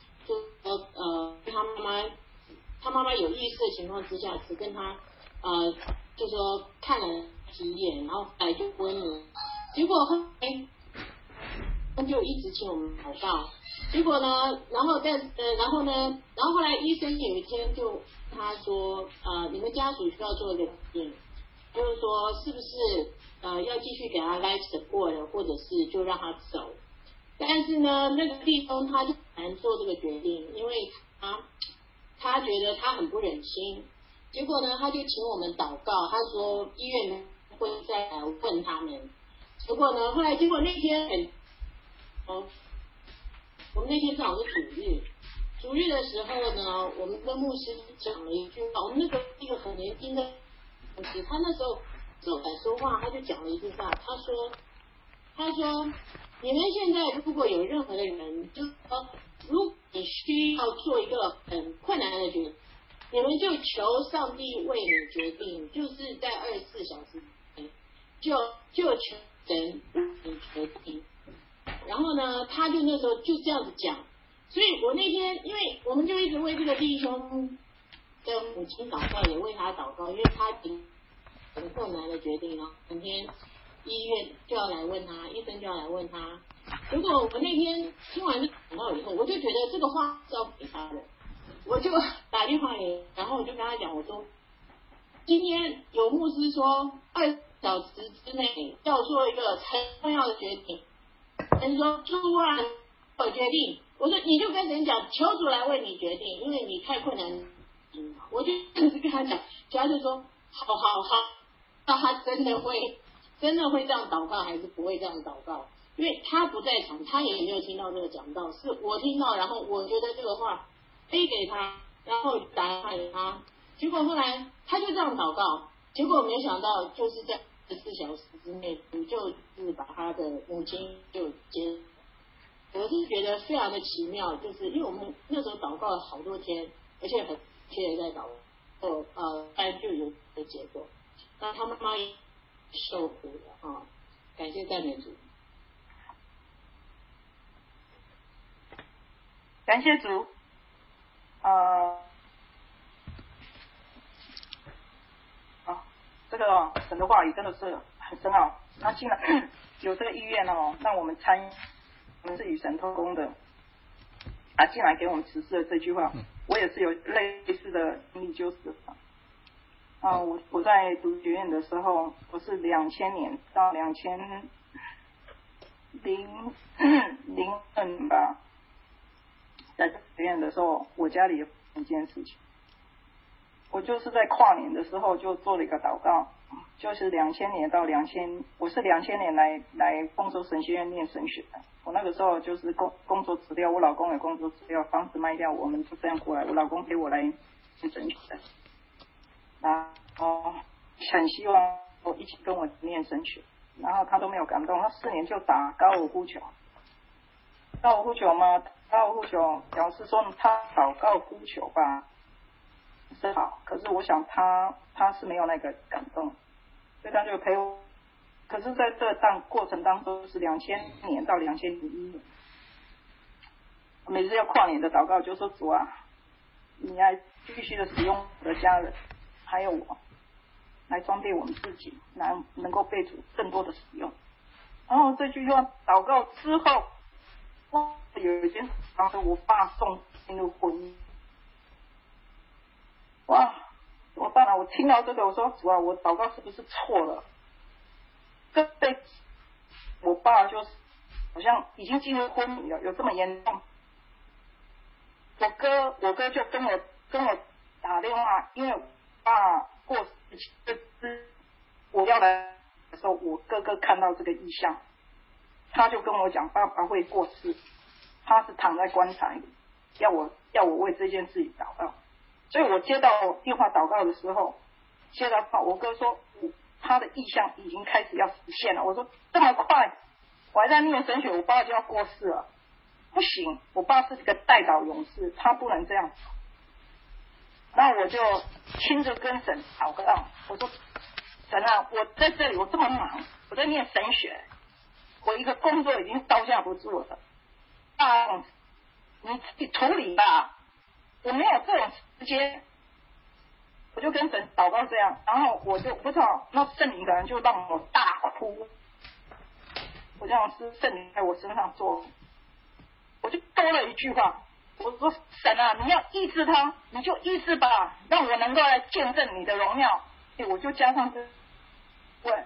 他妈妈有意识的情况之下，只跟他就说看了几眼，然后后来就昏了。结果后来他就一直请我们祷告，结果呢，然后后来医生有一天就他说你们家属需要做一个决定，就是说是不是要继续给他 life support， 或者是就让他走。但是呢，那个弟兄他就很难做这个决定，因为他觉得他很不忍心。结果呢，他就请我们祷告，他说医院会再来问他们。结果呢，后来结果那天我们那天正好是主日的时候呢，我们跟牧师讲了一句话，我们一个很年轻的牧师，他那时候就敢说话，他就讲了一句话，他说你们现在如果有任何的人，就是说如果你需要做一个很困难的决定，你们就求上帝为你决定，就是在24小时内就求神你决定。然后呢，他就那时候就这样子讲，所以我那天因为我们就一直为这个弟兄的母亲祷告，也为他祷告，因为他已经很困难的决定了，明天医院就要来问他，医生就要来问他。结果我那天听完这祷告以后，我就觉得这个话是要给他的，我就打电话给，然后我就跟他讲，我说今天有牧师说2小时之内要做一个很重要的决定，人说主啊，我决定，我说你就跟神讲，求主来为你决定，因为你太困难。我就跟他讲，他就说好，那他真的会这样祷告，还是不会这样祷告？因为他不在场，他也没有听到这个讲道，是我听到，然后我觉得这个话飞给他，然后打电话给他，结果后来他就这样祷告，结果没想到就是在24小时之内，就是把他的母亲就接。我是觉得非常的奇妙，就是因为我们那时候祷告了好多天，而且很确在祷告，但就有的结果。那他妈妈也受苦了啊！感谢赞美主， 感谢主。这个神的话语真的是很深奥。那既然有这个意愿让我们参与，我们是与神同工的。进来给我们指示的这句话，我也是有类似的经历，就是我在读学院的时候，我是2000年到2002年吧，在学院的时候，我家里有一件事情，我就是在跨年的时候就做了一个祷告， 就是2000年到我是2000年来丰州神学院念神学的。我那个时候就是工作辞掉，我老公也工作辞掉，房子卖掉，我们就这样过来。我老公陪我来念神学的，然后很希望我一起跟我念神学，然后他都没有感动。他4年就打高尔夫球，高尔夫球嘛，高尔夫球表示说他打高尔夫球吧是好，可是我想他是没有那个感动，所以他就陪我。可是在这过程当中是2000年到2001年，每次要跨年的祷告就说主啊，你要继续的使用我的家人还有我来装备我们自己，能够被主更多的使用。然后这句话祷告之后，有一件事发生，我爸送进入婚姻。哇，怎么办啊？我听到这个，我说主啊，我祷告是不是错了？对，我爸就是好像已经进入昏迷了，有这么严重？我哥就跟我打电话，因为我爸过世前，我要来的时候，我哥哥看到这个异象，他就跟我讲爸爸会过世，他是躺在棺材里，要我为这件事情祷告。所以我接到电话祷告的时候，接到我哥说他的意向已经开始要实现了。我说这么快，我还在念神学，我爸就要过世了，不行，我爸是个代祷勇士，他不能这样。那我就亲自跟神祷告，我说神啊，我在这里我这么忙，我在念神学，我一个工作已经招架不住了，你自己处理吧，我没有这种时间。我就跟神祷告这样，然后我就不知道，那圣灵可能就让我大哭，我这样是圣灵在我身上做，我就多了一句话，我说神啊，你要医治他，你就医治吧，让我能够来见证你的荣耀。我就加上这对，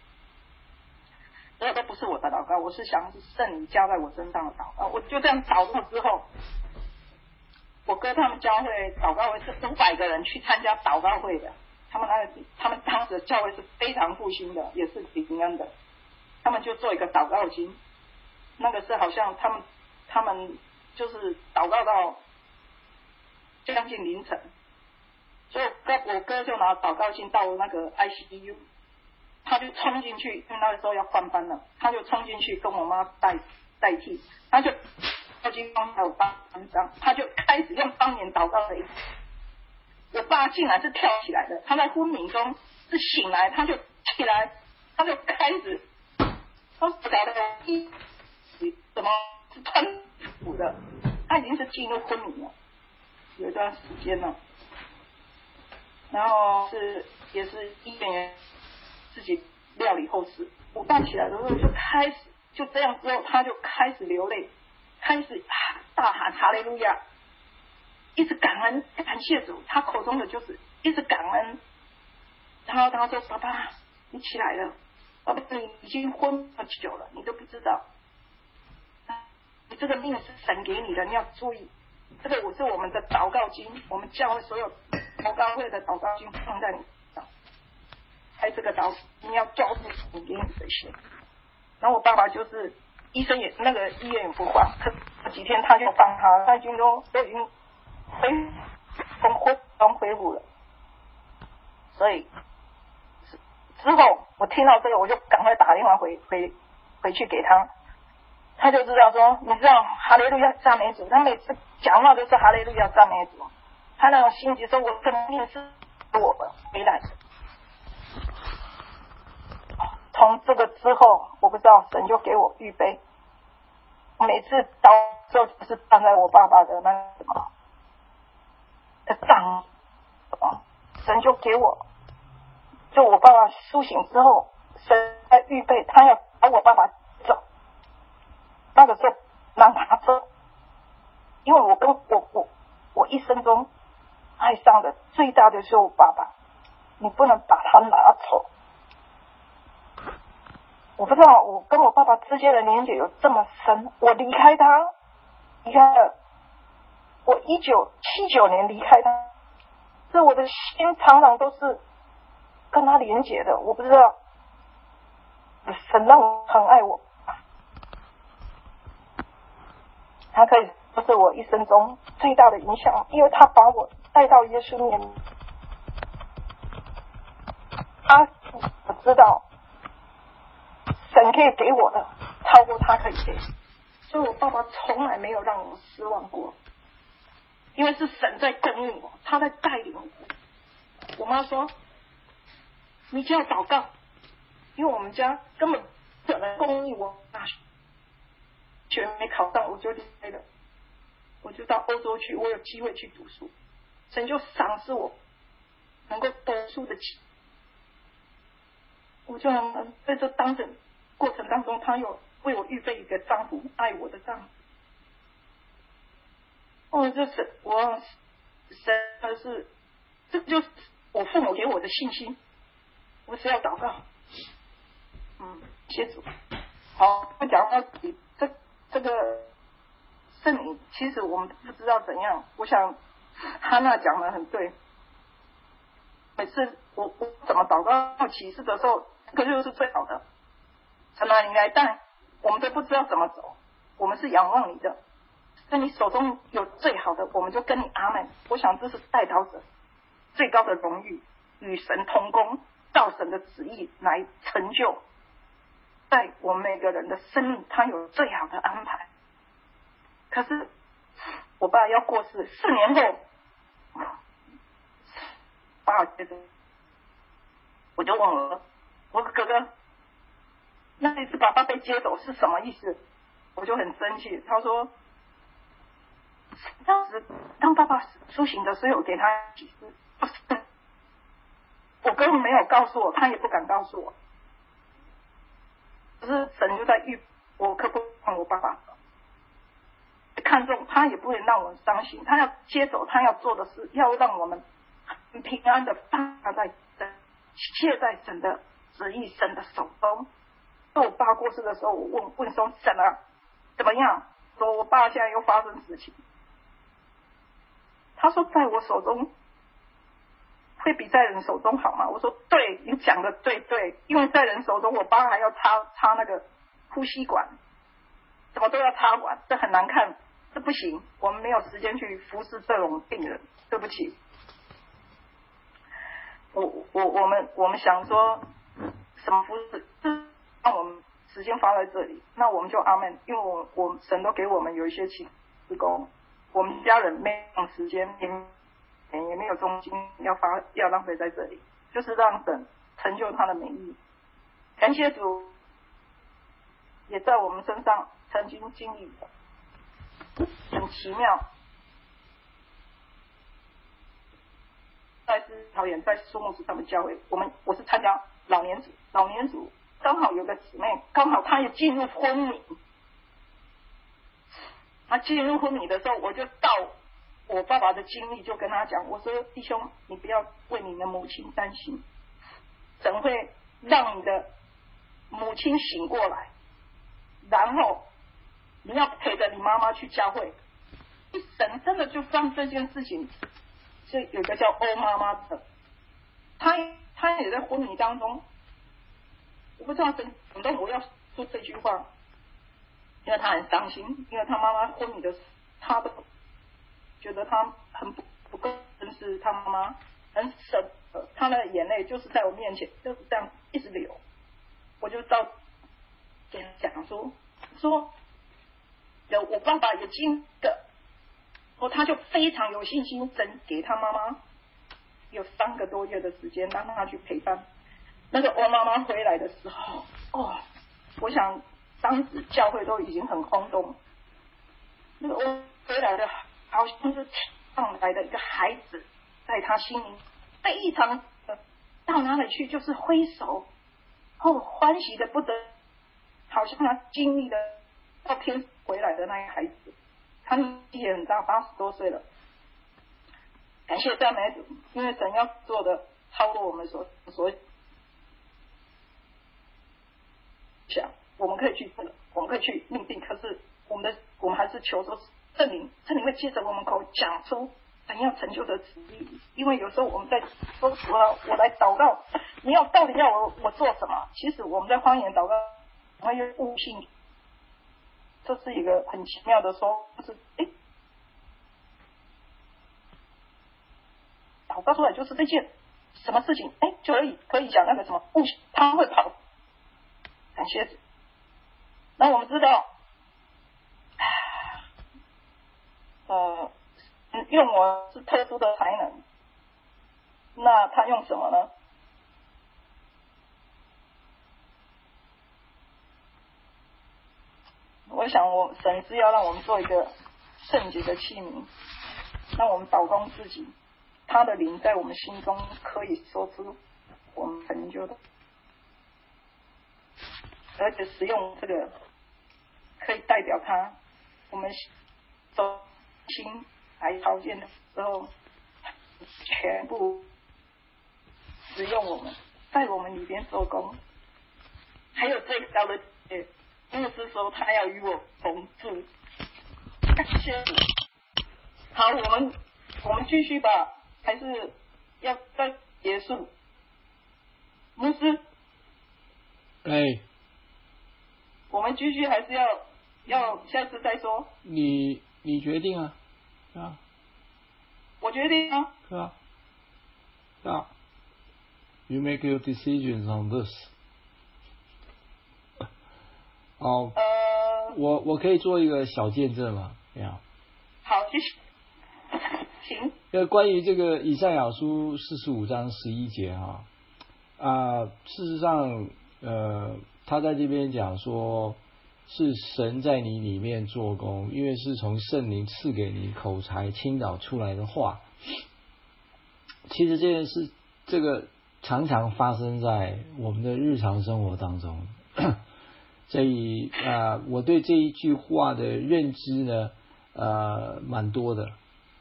这都不是我的祷告，我是想是圣灵加在我身上的祷告。我就这样祷告之后，我哥他们教会祷告会是500个人去参加祷告会的，他们当时的教会是非常复兴的，也是平安的。他们就做一个祷告经，那个是好像他们就是祷告到将近凌晨，所以我哥就拿祷告经到那个 ICU， 他就冲进去，因为那个时候要换班了，他就冲进去跟我妈代替，他就祷经方还有班长，他就开始用方言祷告了。我爸竟然是跳起来的，他在昏迷中是醒来，他就起来，他就开始，他搞得怎么是穿服的，他已经是进入昏迷了，有一段时间了。然后也是医院自己料理后事。我爸起来的时候就开始就这样之后，他就开始流泪，开始大喊哈利路亚，一直感恩感谢主，他口中的就是一直感恩。然后他说：“爸爸，你起来了，爸爸你已经昏了久了，你都不知道，你这个命是神给你的，你要注意。这个是我们的祷告经，我们教会所有祷告会的祷告经放在你上，还这个你要交付你给你的血。”然后我爸爸就是医生也那个医院也不放，这几天他就放他已经都已经恢复了。所以之后我听到这个，我就赶快打电话回去给他，他就知道说，你知道哈利路亚赞美主，他每次讲话都是哈利路亚赞美主，他那种心情说，我肯定是我回来的。从这个之后，我不知道神就给我预备，每次祷告就是站在我爸爸的那什么的帐，神就给我，就我爸爸苏醒之后，神在预备他要把我爸爸走，那个时候让他走，因为我一生中爱上的最大的是我爸爸，你不能把他拿走。我不知道我跟我爸爸之间的连结有这么深，我离开了，我1979年离开他，这我的心常常都是跟他连结的，我不知道，神让我很爱我，他可以说是我一生中最大的影响，因为他把我带到耶稣面前，我知道神可以给我的超过他可以给，所以我爸爸从来没有让我失望过，因为是神在供应我，他在带领我。我妈说你就要祷告，因为我们家根本不可能供应我大学没考上，我就离开了，我就到欧洲去，我有机会去读书，神就赏赐我能够读书的机会，我就在这当整过程当中，他有为我预备一个丈夫，爱我的丈夫。就是我神的是，这就是我父母给我的信心，我只要祷告。谢主。好，我讲到这个圣灵，其实我们不知道怎样。我想哈娜讲的很对，每次我怎么祷告启示的时候，这个就是最好的。神啊，你来带，我们都不知道怎么走，我们是仰望你的。在你手中有最好的，我们就跟你阿们。我想这是代祷者最高的荣誉，与神同工，照神的旨意来成就，在我们每个人的生命，他有最好的安排。可是我爸要过世4年后，爸接着我就问我哥哥，那一次爸爸被接走是什么意思？我就很生气。他说当时当爸爸苏醒的时候，我给他启示，我根本没有告诉我，他也不敢告诉我。可是神就在预我可不看我爸爸，看重他也不会让我伤心，他要接走他要做的事，要让我们很平安的放在神，切在神的旨意神的手中。在我爸过世的时候，我问说神啊怎么样？说我爸现在又发生事情，他说在我手中会比在人手中好吗？我说对，你讲的对，因为在人手中我爸还要插那个呼吸管，什么都要插管，这很难看，这不行，我们没有时间去服侍这种病人，对不起。我们想说什么服侍，让我们时间花在这里，那我们就阿们，因为我神都给我们有一些启示工，我们家人没有时间也没有重心要浪费在这里，就是让神成就他的美意。感谢主，也在我们身上曾经经历的很奇妙。在桃园在苏牧师他们教会，我是参加老年组刚好有个姊妹，刚好她也进入昏迷。她进入昏迷的时候，我就到我爸爸的经历，就跟他讲，我说弟兄，你不要为你的母亲担心，神会让你的母亲醒过来，然后你要陪着你妈妈去教会。神真的就让这件事情，是有个叫欧妈妈的，她也在昏迷当中，我不知道神感动我要说这句话，因为她很伤心，因为她妈妈昏迷的，她都觉得她很不够珍视她妈妈，很舍她的眼泪就是在我面前就是这样一直流，我就到给他讲说我爸爸也经的，他就非常有信心，神给他妈妈有3个多月的时间让他去陪伴。那个欧妈妈回来的时候，我想当时教会都已经很轰动，那个欧回来的好像是上来的一个孩子，在他心里非常到哪里去就是挥手，欢喜的不得，好像他经历了到天回来的那个孩子，他年纪也很大，80多岁了。感谢赞美主，因为神要做的超过我们所想，我们可以去做，我们可以去命定，可是我们还是求说圣灵会借着我们口讲出神要成就的旨意。因为有时候我们在说主啊，我来祷告，你到底要我做什么？其实我们在方言祷告，我们用悟性，这是一个很奇妙的说，就是祷告出来就是这件什么事情，就可以讲那个什么悟性，他会跑，感谢主。那我们知道，用我是特殊的才能，那他用什么呢？我想神是要让我们做一个圣洁的器皿，让我们祷告自己，他的灵在我们心中可以说出我们成就的，而且使用这个可以代表他，我们走心来朝见的时候，全部使用我们，在我们里边做工。还有最高的牧师说他要与我同住，感谢主。好，我们继续吧，还是要再结束？牧师，我们继续还是要下次再说？ 你决定啊， 我决定啊。 是啊。You make your decisions on this. 好，我可以做一个小见证嘛？ 好，继续，行。 关于这个以赛亚书45章11节事实上，他在这边讲说，是神在你里面做工，因为是从圣灵赐给你口才倾倒出来的话。其实这件事，这个常常发生在我们的日常生活当中。所以我对这一句话的认知呢，蛮多的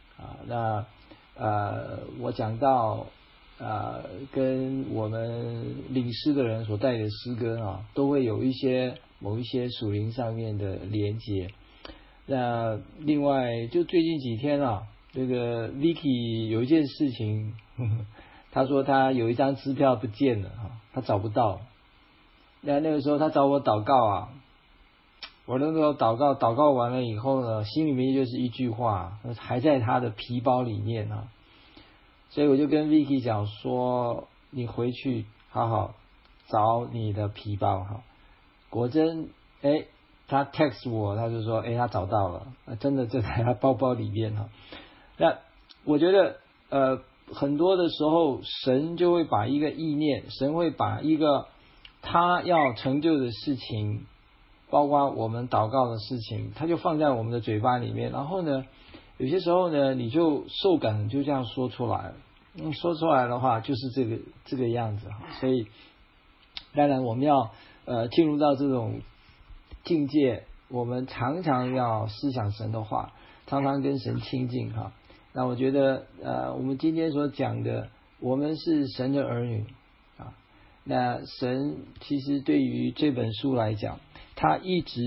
我讲到跟我们领诗的人所带的诗歌都会有某一些属灵上面的连结。那另外就最近几天这个 Vicky 有一件事情，他说他有一张支票不见了他找不到。那个时候他找我祷告我那时候祷告完了以后呢，心里面就是一句话，还在他的皮包里面所以我就跟 Vicky 讲说，你回去好好找你的皮包果真他 text 我，他就说他找到了，真的就在他包包里面那我觉得很多的时候神就会把一个意念，神会把一个他要成就的事情，包括我们祷告的事情，他就放在我们的嘴巴里面，然后呢有些时候呢你就受感就这样说出来了，说出来的话就是这个样子所以当然我们要进入到这种境界，我们常常要思想神的话，常常跟神亲近那我觉得我们今天所讲的，我们是神的儿女那神其实对于这本书来讲，他一直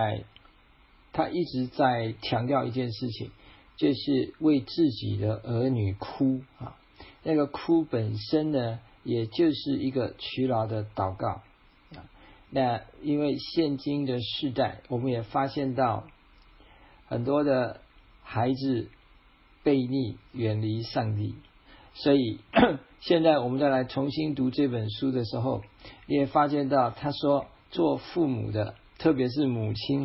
在强调一件事情，就是为自己的儿女哭那个哭本身呢，也就是一个屈劳的祷告那因为现今的世代，我们也发现到很多的孩子悖逆远离上帝，所以现在我们再来重新读这本书的时候，你也发现到他说做父母的，特别是母亲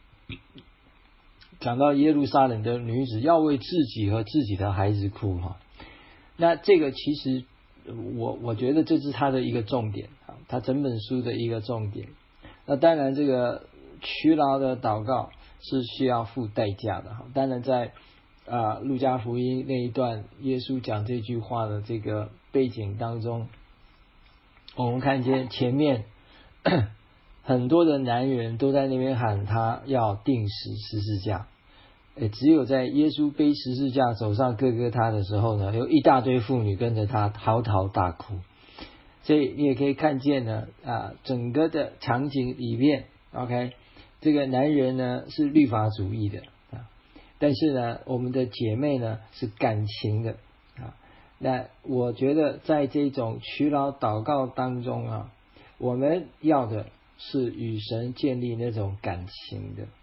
讲到耶路撒冷的女子要为自己和自己的孩子哭那这个其实我觉得这是他的一个重点他整本书的一个重点。那当然这个屈劳的祷告是需要付代价的当然在路加福音那一段耶稣讲这句话的这个背景当中，我们看见前面很多的男人都在那边喊他要钉死十字架只有在耶稣背十字架走上各各他的时候呢，有一大堆妇女跟着他嚎啕大哭。所以你也可以看见呢整个的场景里面 OK 这个男人呢是律法主义的但是呢，我们的姐妹呢是感情的啊。那我觉得在这种取劳祷告当中啊，我们要的是与神建立那种感情的。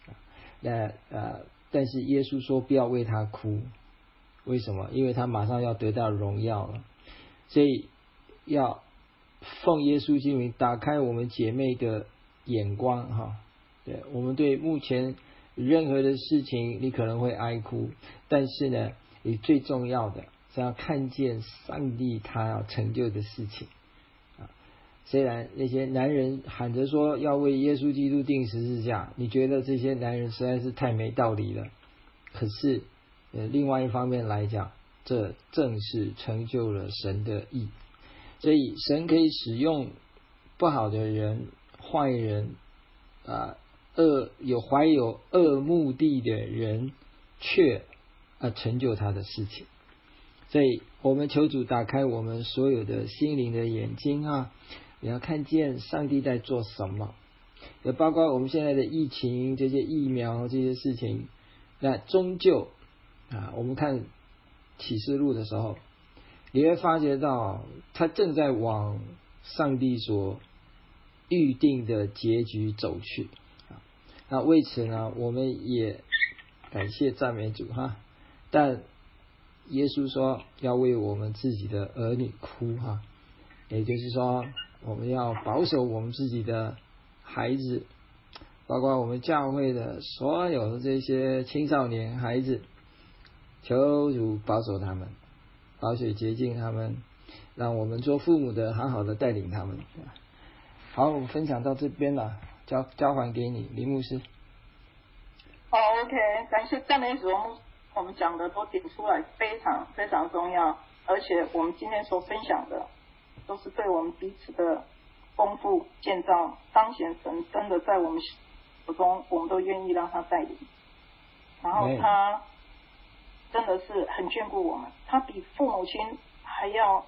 但是耶稣说不要为他哭，为什么？因为他马上要得到荣耀了，所以要奉耶稣之名打开我们姐妹的眼光哈。对，我们对目前任何的事情你可能会哀哭，但是呢，你最重要的是要看见上帝他要成就的事情啊。虽然那些男人喊着说要为耶稣基督钉十字架，你觉得这些男人实在是太没道理了，可是另外一方面来讲，这正是成就了神的义。所以神可以使用不好的人、坏人怀有恶目的的人，却成就他的事情。所以我们求主打开我们所有的心灵的眼睛啊，也要看见上帝在做什么。也包括我们现在的疫情、这些疫苗这些事情，那终究我们看启示录的时候，你会发觉到他正在往上帝所预定的结局走去。那为此呢，我们也感谢赞美主哈。但耶稣说要为我们自己的儿女哭哈，也就是说我们要保守我们自己的孩子，包括我们教会的所有的这些青少年孩子，求主保守他们，保水洁净他们，让我们做父母的好好的带领他们。好，我们分享到这边了，交还给你林牧师。 OK， 感谢赞美主，我们讲的都点出来，非常非常重要，而且我们今天所分享的都是对我们彼此的丰富建造，彰显神真的在我们手中，我们都愿意让他带领，然后他真的是很眷顾我们，他比父母亲还要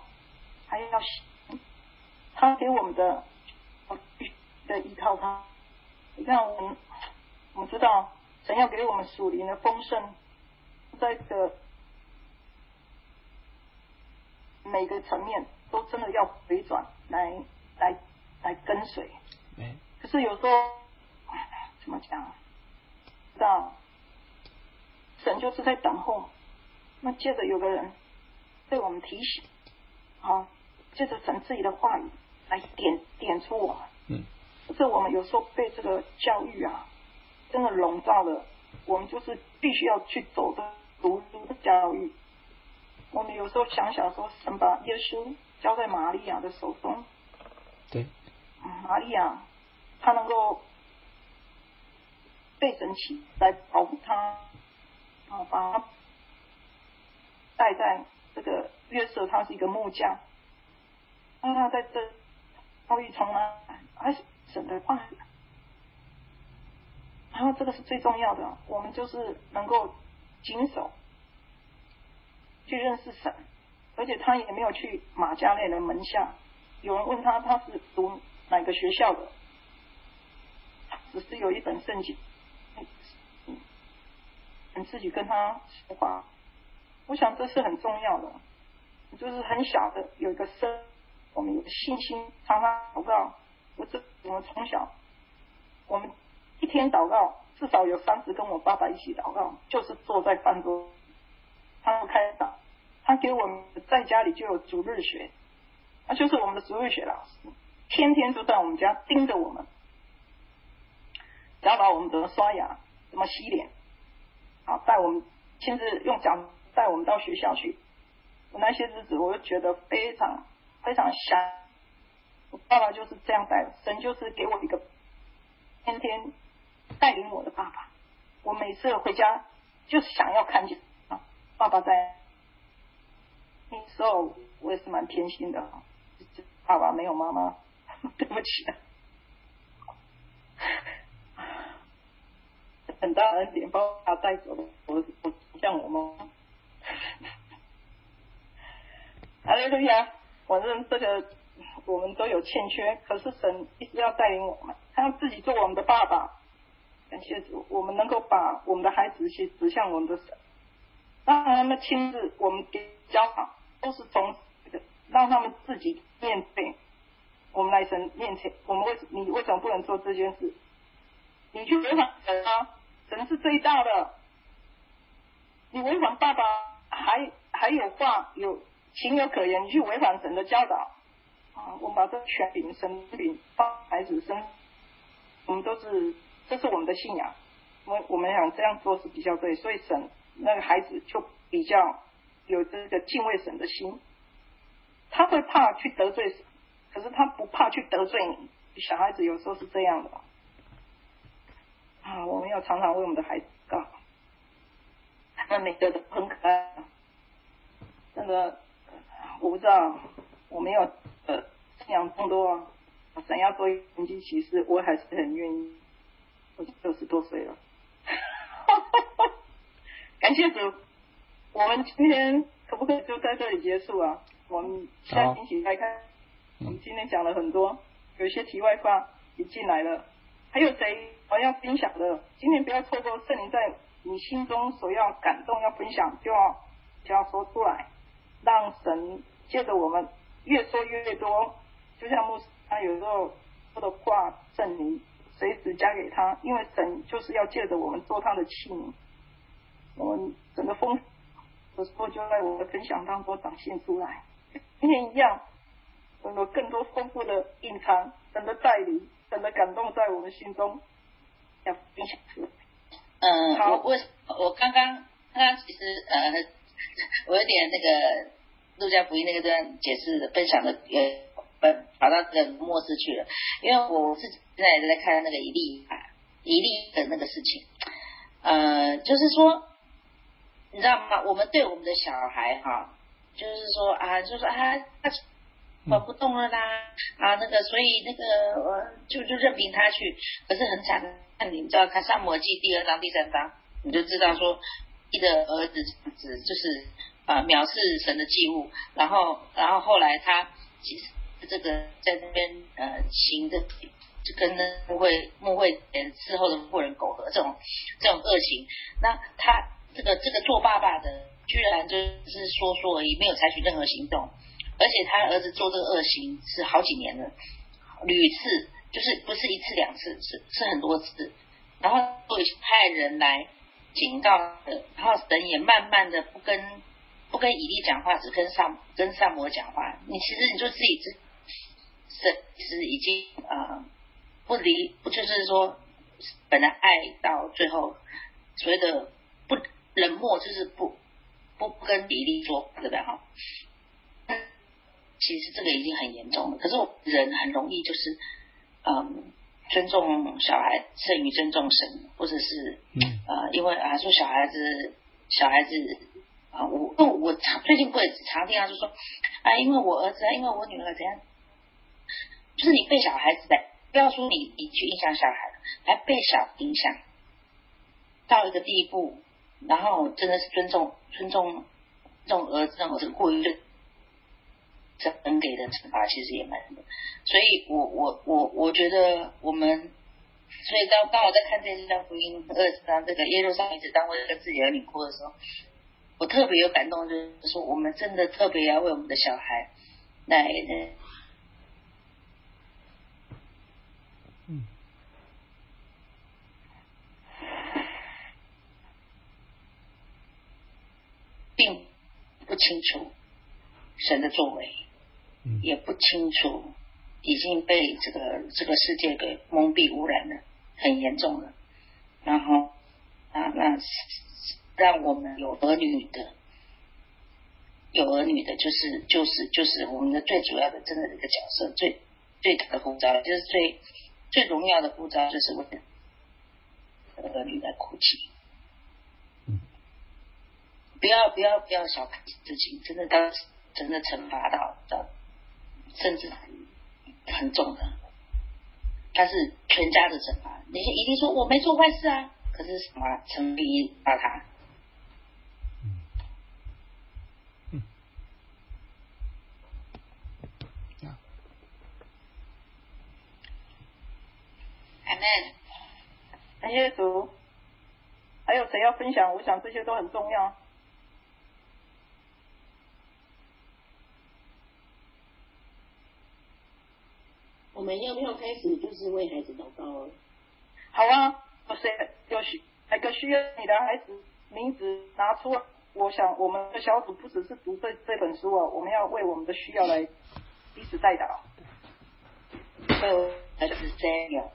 他给我们的依靠他。你看我们知道神要给我们属灵的丰盛，在这个每个层面都真的要回转来跟随。可是有时候怎么讲？知道神就是在等候，那接着有个人对我们提醒，借着神自己的话语来点出我们。可是我们有时候被这个教育真的笼罩了，我们就是必须要去走的读书的教育。我们有时候想说，神把耶稣交在玛利亚的手中， 对， 玛利亚她能够被神起来保护她，把她带在这个约瑟，他是一个木匠，他在这教育从还是神的话语。然后这个是最重要的，我们就是能够谨守去认识神，而且他也没有去马加列的门下。有人问他是读哪个学校的，只是有一本圣经，你自己跟他说话。我想这是很重要的，就是很小的有一个我们有信心，常常祷告。我们从小，我们一天祷告至少有3次跟我爸爸一起祷告，就是坐在饭桌，他开导，他给我们在家里就有主日学，那就是我们的主日学老师，天天就在我们家盯着我们，教导我们怎么刷牙，怎么洗脸，带我们亲自用脚带我们到学校去。我那些日子我就觉得非常非常香。我爸爸就是这样带的，神就是给我一个天天带领我的爸爸。我每次回家就是想要看见爸爸在。那时候我也是蛮偏心的，爸爸没有妈妈，对不起。很大的恩典把他带走了，我像我妈。哈利路亚！反正这个我们都有欠缺，可是神一直要带领我们，他要自己做我们的爸爸， 感谢主，我们能够把我们的孩子去指向我们的神，让他们亲自我们给教导，都是从让他们自己面对我们来神面前。我们你为什么不能做这件事？你去违反神啊，神是最大的。你违反爸爸还有话有情有可原，你去违反神的教导啊！我们把这权柄神柄放孩子身，我们这是我们的信仰，我们想这样做是比较对，所以神那个孩子就比较有这个敬畏神的心，他会怕去得罪神，可是他不怕去得罪你。小孩子有时候是这样的啊，我们要常常为我们的孩子祷告，他们每个都很可爱，真的，我不知道我没有信仰更多啊，神要做神迹奇事，我还是很愿意。我60多岁了，感谢主。我们今天可不可以就在这里结束啊？我们下星期再看。我们今天讲了很多，有一些题外话也进来了。还有谁我要分享的？今天不要错过圣灵在你心中所要感动要分享，就要说出来，让神借着我们越说越多。就像牧师他有时候说的话，圣灵随时加给他，因为神就是要借着我们做他的器皿。我们整个丰有时候就在我的分享当中展现出来。今天一样，我们有更多丰富的隐藏，神的带领，神的感动在我们心中，要分享出来。 我刚刚其实我有点那个路加福音那个段解释的分享的跑到这个末世去了，因为我自己现在也在看那个以利的那个事情，就是说你知道吗？我们对我们的小孩哈，就是说他跑不动了啦那个，所以那个就任凭他去。可是很惨的，你知道看撒母耳记第2章第3章，你就知道说一的儿子就是藐视神的祭物，然后后来他其实这个在那边行的就跟那牧会伺候的妇人苟合这种恶行，那他这个做爸爸的居然就是说而已，没有采取任何行动，而且他儿子做这个恶行是好几年了，屡次，就是不是一次两次，是很多次，然后会派人来警告的，然后神也慢慢的不跟以利讲话，只跟撒母耳讲话。你其实你就自己神是已经不就是说本来爱到最后所谓的不冷漠，就是不跟以利说，对不对哈？其实这个已经很严重了，可是人很容易就是尊重小孩胜于尊重神，或者是因为说小孩子我最近不也常听到就说因为我儿子因为我女儿怎样，就是你被小孩子的，不要说你去影响小孩，还被小孩影响到一个地步，然后真的是尊重这种儿子过于神给的惩罚其实也蛮的，所以我觉得我们，所以当我在看这段福音20章这个耶路撒冷女子当为跟自己儿女哭的时候，我特别有感动，就是说我们真的特别要为我们的小孩来并不清楚神的作为，也不清楚，已经被这个世界给蒙蔽污染了，很严重了。然后那让我们有儿女的，就是我们的最主要的真的一个角色，最大的呼召，就是最荣耀的呼召，就是为了儿女来哭泣。不要小看事情，真的当真的惩罚到甚至很重的，他是全家的惩罚。那些一定说我没做坏事啊，可是什么惩罚他？Amen。 感谢主。还有谁要分享？我想这些都很重要。 我们要不要开始就是为孩子祷告？ 好啊，哪个需要你的孩子名字拿出来？我想我们的小组不只是读这本书哦，我们要为我们的需要来彼此代祷。 还是Samuel，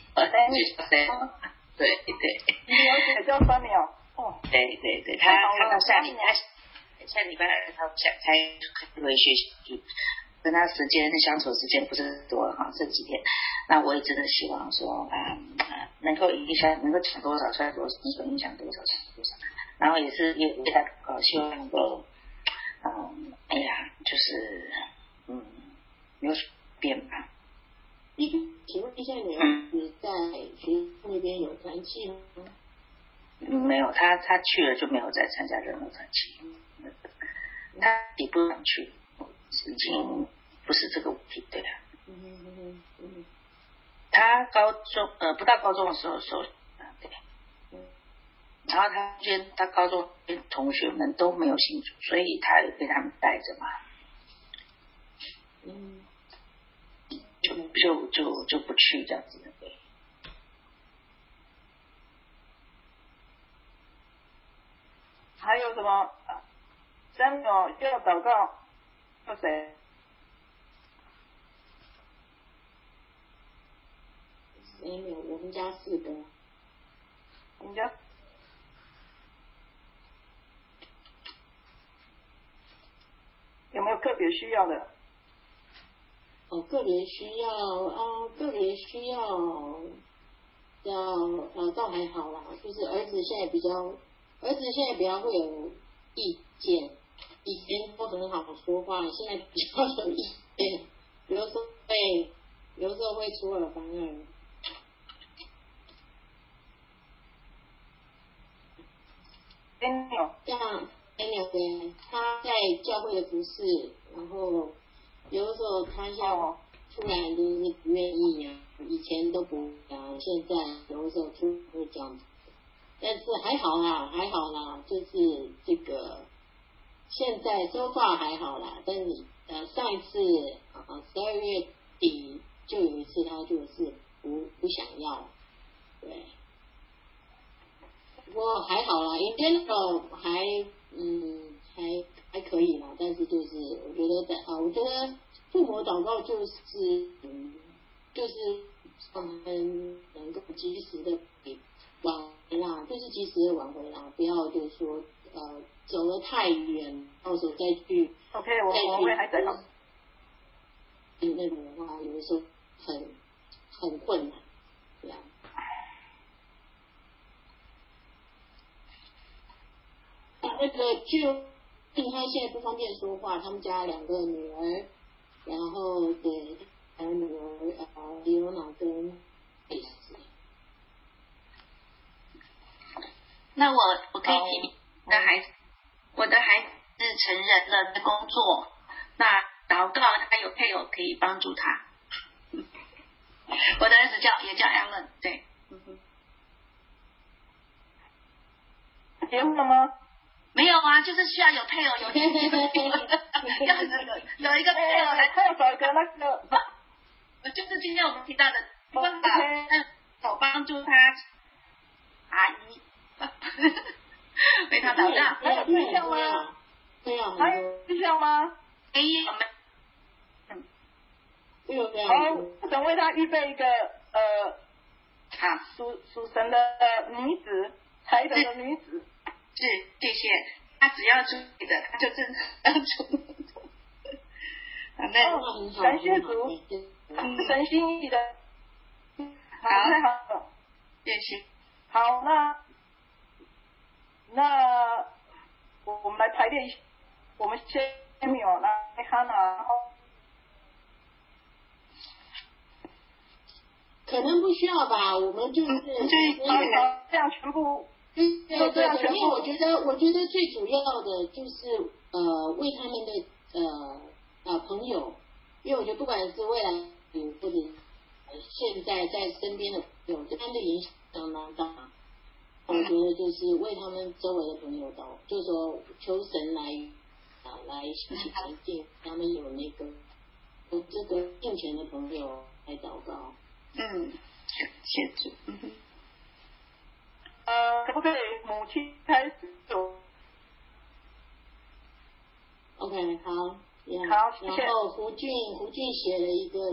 对， 你了解叫Samuel哦， 对，他到下礼拜他才回学习，跟他时间相处时间不是多了哈，这几天，那我也真的希望说能够影响，能够讲多少算多少，能够影响多少算多少，然后也为他希望能够就是有所变吧。 请问一下，你儿子在学校那边有团契吗？ 没有，他去了就没有再参加任何团契，他也不想去，已经不是这个问题，对啊。他高中不到高中的时候对，然后他高中同学们都没有信主，所以他也被他们带着嘛。就不去这样子的，对。 还有什么？Samuel要祷告，有谁？ 没有，我们家4个。 我们家有没有特别需要的？ 个别需要倒还好啦，就是儿子现在比较会有意见，以前都很好说话，现在比较有意见，有时候会出尔反尔。像 Daniel 呢，他在教会的服侍，然后有的时候他像突然就是不愿意啊，以前都不啊，现在有的时候就会这样子。但是还好啦，就是这个现在说话还好啦，但是上一次12月底就有一次他就是不想要，对。不过还好啦 ，in general 还可以啦，但是就是我觉得父母祷告就是让他们能够及时的挽回啦，就是及时的挽回啦，不要就是说走得太远，到时候再去 OK， 我们为孩子好。 那种的话，有的时候很困难，对啊。那个就他现在不方便说话，他们家2个女儿，然后对，还有女儿李欧娜跟贝斯。 那我可以提我的孩子是成人了的工作，那祷告他有配偶可以帮助他。我的儿子也叫 Alan， 对。 结婚了吗？ 没有啊，就是需要有配偶，有经济的要有一个配偶来， 他要找一个那个， 就是今天我们提到的方法，我帮助他阿姨，为他祷告。 还有对象吗？ 对啊， 还有对象吗？ 没有。 好，想为他预备一个属神的女子，才德的女子。 是，谢谢。他只要注意的，他就正常处。 感谢主，神心意的。好，太好了， 谢谢。 好，那我们来排列一下，我们先没有来哈娜，然后可能不需要吧，我们就是这样全部。 对，因为我觉得最主要的就是为他们的朋友，因为我觉得不管是未来或者现在在身边的朋友，对他们的影响相当大。我觉得就是为他们周围的朋友就是说求神来兴起环境，他们有这个敬虔的朋友来祷告。 谢主。 可不可以母亲开始 ？OK， 好， 好，谢谢。 然后胡俊写了一个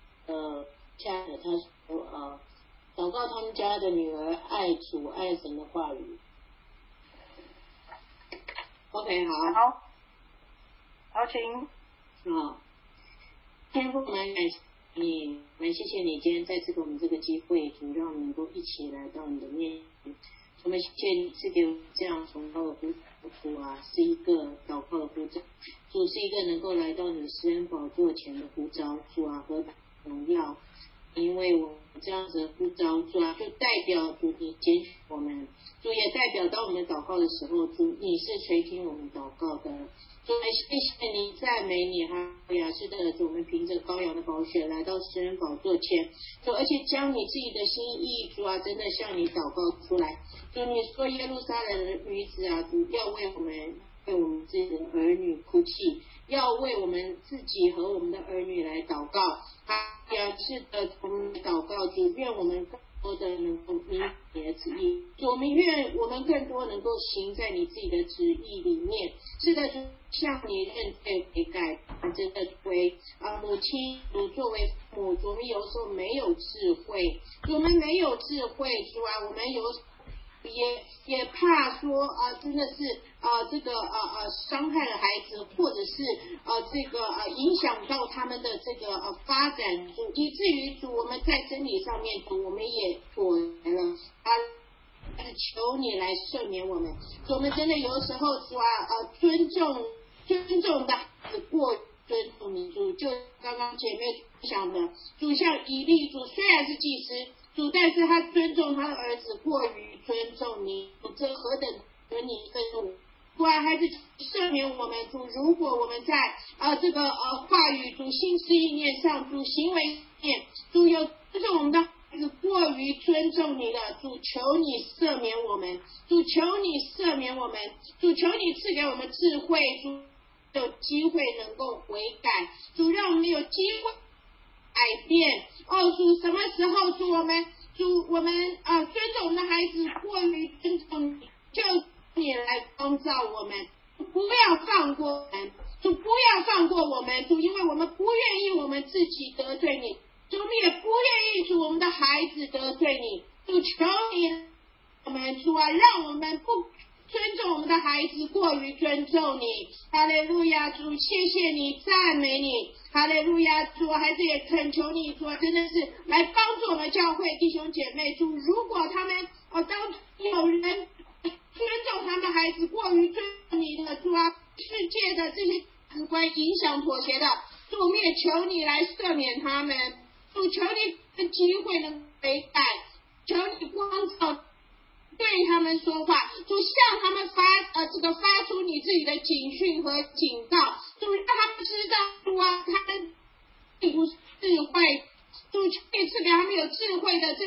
chat， 他说祷告他们家的女儿爱主爱神的话语。OK， 好，请。 好，天父，蛮感谢你，蛮谢谢你今天再次给我们这个机会，主让我们能够一起来到你的面前。我们谢谢你赐给我们这样崇高的呼召啊，是一个祷告的呼召，主是一个能够来到你施恩宝座前的呼召，主啊，何等荣耀！因为我们这样子的呼召，主啊，就代表主你拣选我们，主也代表当我们祷告的时候，主你是垂听我们祷告的。主，谢谢你，赞美你，哈利路亚！是的，主，我们凭着羔羊的宝血来到施恩宝座前，主，而且将你自己的心意，主啊，真的向你祷告出来。主，你说耶路撒冷的女子啊，主要为我们自己的儿女哭泣，要为我们自己和我们的儿女来祷告。是的，我们祷告，主，愿我们更多的能够明你的旨意，主，我们愿我们更多能够行在你自己的旨意里面。是的，主，向你认罪悔改，真的为母亲，主，作为父母，主，我们有时候没有智慧，主，我们没有智慧，主啊，我们也怕说真的是这个伤害了孩子，或者是这个影响到他们的这个发展，主，以至于主我们在真理上面，主我们也躲来了求你来赦免我们。主，我们真的有时候主尊重的孩子过尊重你，主，就刚刚姐妹讲的，主像以利，主虽然是祭司，主，但是他尊重他的儿子过于尊重你，主，这何等和你愤怒！主啊，还是赦免我们，主，如果我们在这个话语，主，心思意念上，主，行为面，主，有尊重我们的孩子过于尊重你的，主，求你赦免我们，主，求你赦免我们，主，求你赐给我们智慧，主，有机会能够悔改，主，让我们有机会改变。主，什么时候主我们尊重我们的孩子过于尊重你，就你来光照我们，不要放过我们，主，不要放过我们，主，因为我们不愿意我们自己得罪你，主，我们也不愿意主我们的孩子得罪你，主，求你我们主啊，让我们不尊重我们的孩子过于尊重你。哈利路亚，主，谢谢你，赞美你。哈利路亚，主，孩子也恳求你，主，真的是来帮助我们教会弟兄姐妹，主，如果他们当有人尊重他们的孩子过于尊重你的，主啊，世界的这些价值观影响妥协的，主，我们也求你来赦免他们，主，求你的机会能悔改，求你光照对他们说话，主，向他们发出你自己的警讯和警告，主，让他们知道，主啊，他们并不是智慧，主，这次给他们有智慧的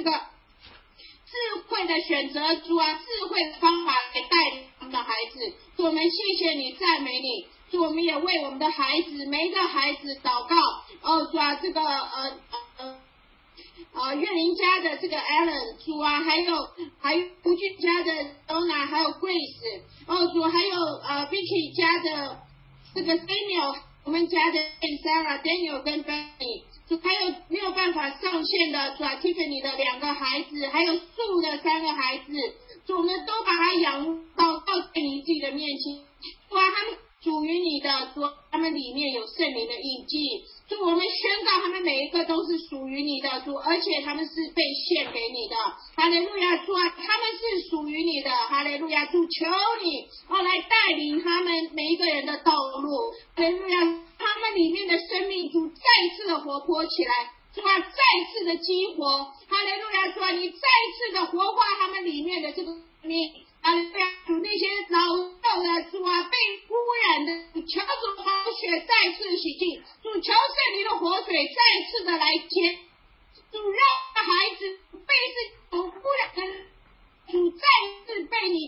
选择，主啊，智慧的方法来带领他们的孩子，主，我们谢谢你，赞美你，主，我们也为我们的孩子，每一个孩子祷告，主啊，这个岳林家的这个 Alan 主啊，还有吴俊家的 Donna， 还有 Grace， 主，还有Vicky 家的这个 Daniel， 我们家的 Sarah、Daniel 跟 Benny， 主，还有没有办法上线的主啊 Tiffany 的2个孩子，还有素的3个孩子，主，我们都把他养到在你自己的面前，主啊，他们属于你的，主，他们里面有圣灵的印记，主，我们宣告他们每一个都是属于你的，主，而且他们是被献给你的，哈利路亚，主啊，他们是属于你的，哈利路亚，主，求你来带领他们每一个人的道路，哈利路亚，他们里面的生命，主，再次的活泼起来，主啊，再次的激活，哈利路亚，主啊，你再次的活化他们里面的这个生命，哈利路亚，主，那些老旧的主啊，被污染的，求主宝血再次洗净，主，求圣灵的活水再次的来接，主，让孩子被这种污染的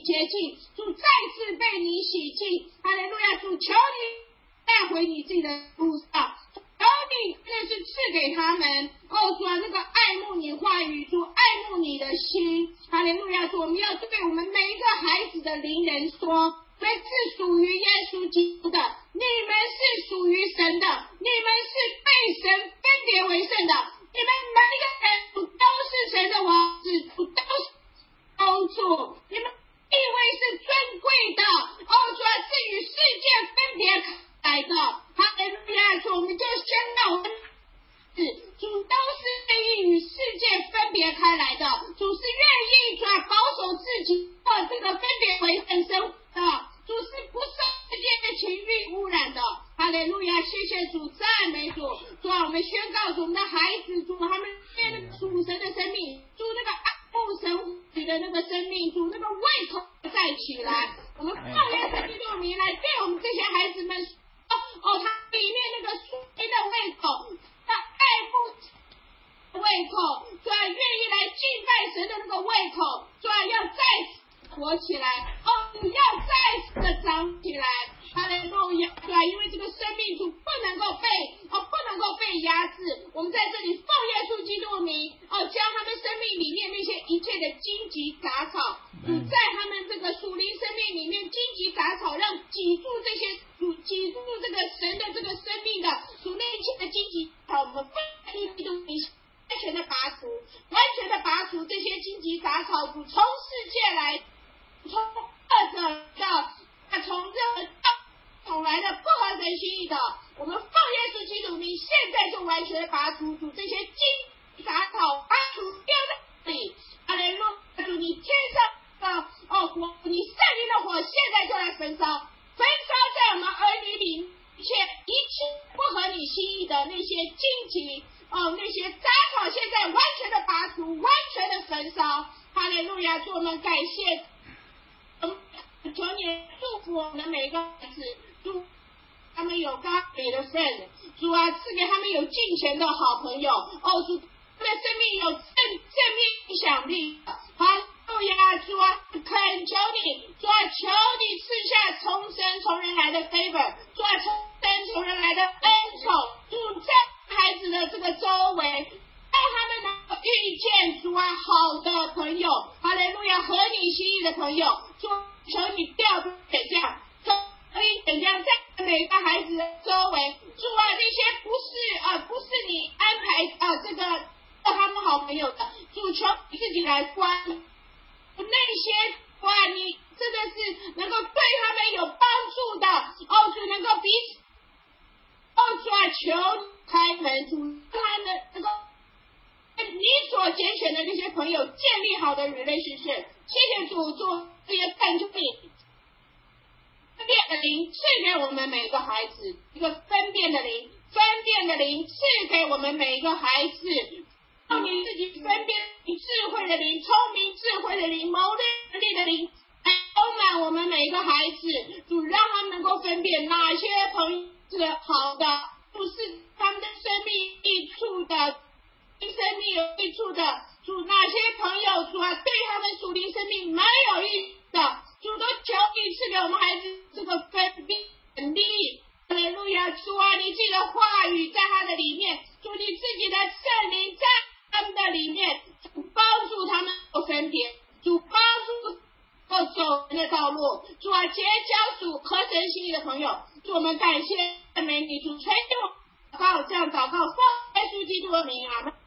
洁净，主再次被你洗净，哈利路亚，主求你带回你自己的路上，求你更是赐给他们主啊那个爱慕你话语，主爱慕你的心，哈利路亚，主我们要对我们每一个孩子的灵人说，你们是属于耶稣基督的，你们是属于神的，你们是被神分别为圣的，你们每一个人都是神的王子，都是公主，你们地位是尊贵的，主啊是与世界分别开来的，哈利路亚，主我们就宣告我们主都是愿意与世界分别开来的，主是愿意主保守自己的这个分别为圣生活的，主是不受世界的情欲污染的，哈利路亚，谢谢主，赞美主，主啊我们宣告主我们的孩子，主他们属神的生命，主那个爱慕神语的那个生命，主那个胃口再起来，我们奉耶稣基督的名来对我们这些孩子们说，他里面那个属灵的胃口，他爱慕胃口，主啊愿意来敬拜神的那个胃口，主啊要再次活起来，要再次的长起来，哈利路亚，主啊因为这个生命主不能够被压制，我们在这里奉耶稣基督的名将他们生命里面那些一切的荆棘杂草，主在他们这个属灵生命里面荆棘杂草，让挤住这个神的这个生命的属那一切的荆棘草，我们奉耶稣基督的名完全的拔除这些荆棘杂草，主从世界来，从恶者到从这从来的不合神心意的，我们奉耶稣基督名现在就完全的拔除主这些荆棘杂草，拔除丢在这里，哈利路亚，主你天上的火，你圣灵的火现在就来焚烧在我们儿女里一切不合你心意的那些荆棘那些杂草现在完全的拔除，完全的焚烧，哈利路亚，主我们感谢，求你祝福我们每一个孩子，祝他们有God的 friend， 主啊赐给他们有敬虔的好朋友，主他们的生命有正面影响力，哈利路亚，主啊恳求你，主啊求你赐下从神从人来的 favor， 主啊从神从人来的恩宠，主在孩子的这个周围，让他们能够遇见主啊好的朋友，哈利路亚，合你心意的朋友，主求你调度点将，可以点将在每个孩子的周围，主啊那些不是你安排这个他们好朋友的，主求你自己来关那些你真的是能够对他们有帮助的，主能够彼此主啊求开门，主他们能够你所拣选的那些朋友建立好的 relationship， 谢谢主，也恳求你分辨的灵赐给我们每个孩子一个分辨的灵赐给我们每一个孩子，让你自己分辨智慧的灵，聪明智慧的灵，谋略能力的灵来充满我们每一个孩子，主让他们能够分辨哪些朋友是好的，不是他们的生命益处的，生命有益处的，主哪些朋友主啊对他们属灵生命没有益的，主都求你赐给我们孩子这个分辨能力，哈利路亚，主啊你自己的话语在他的里面，主你自己的圣灵在他们的里面，主帮助他们分别，主帮助走人的道路，主啊结交主合神心意的朋友，主我们感谢赞美你，主垂听这样祷告，奉耶稣基督的名，阿们。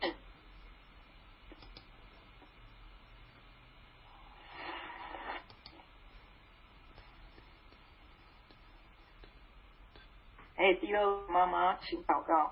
第二妈妈请祷告。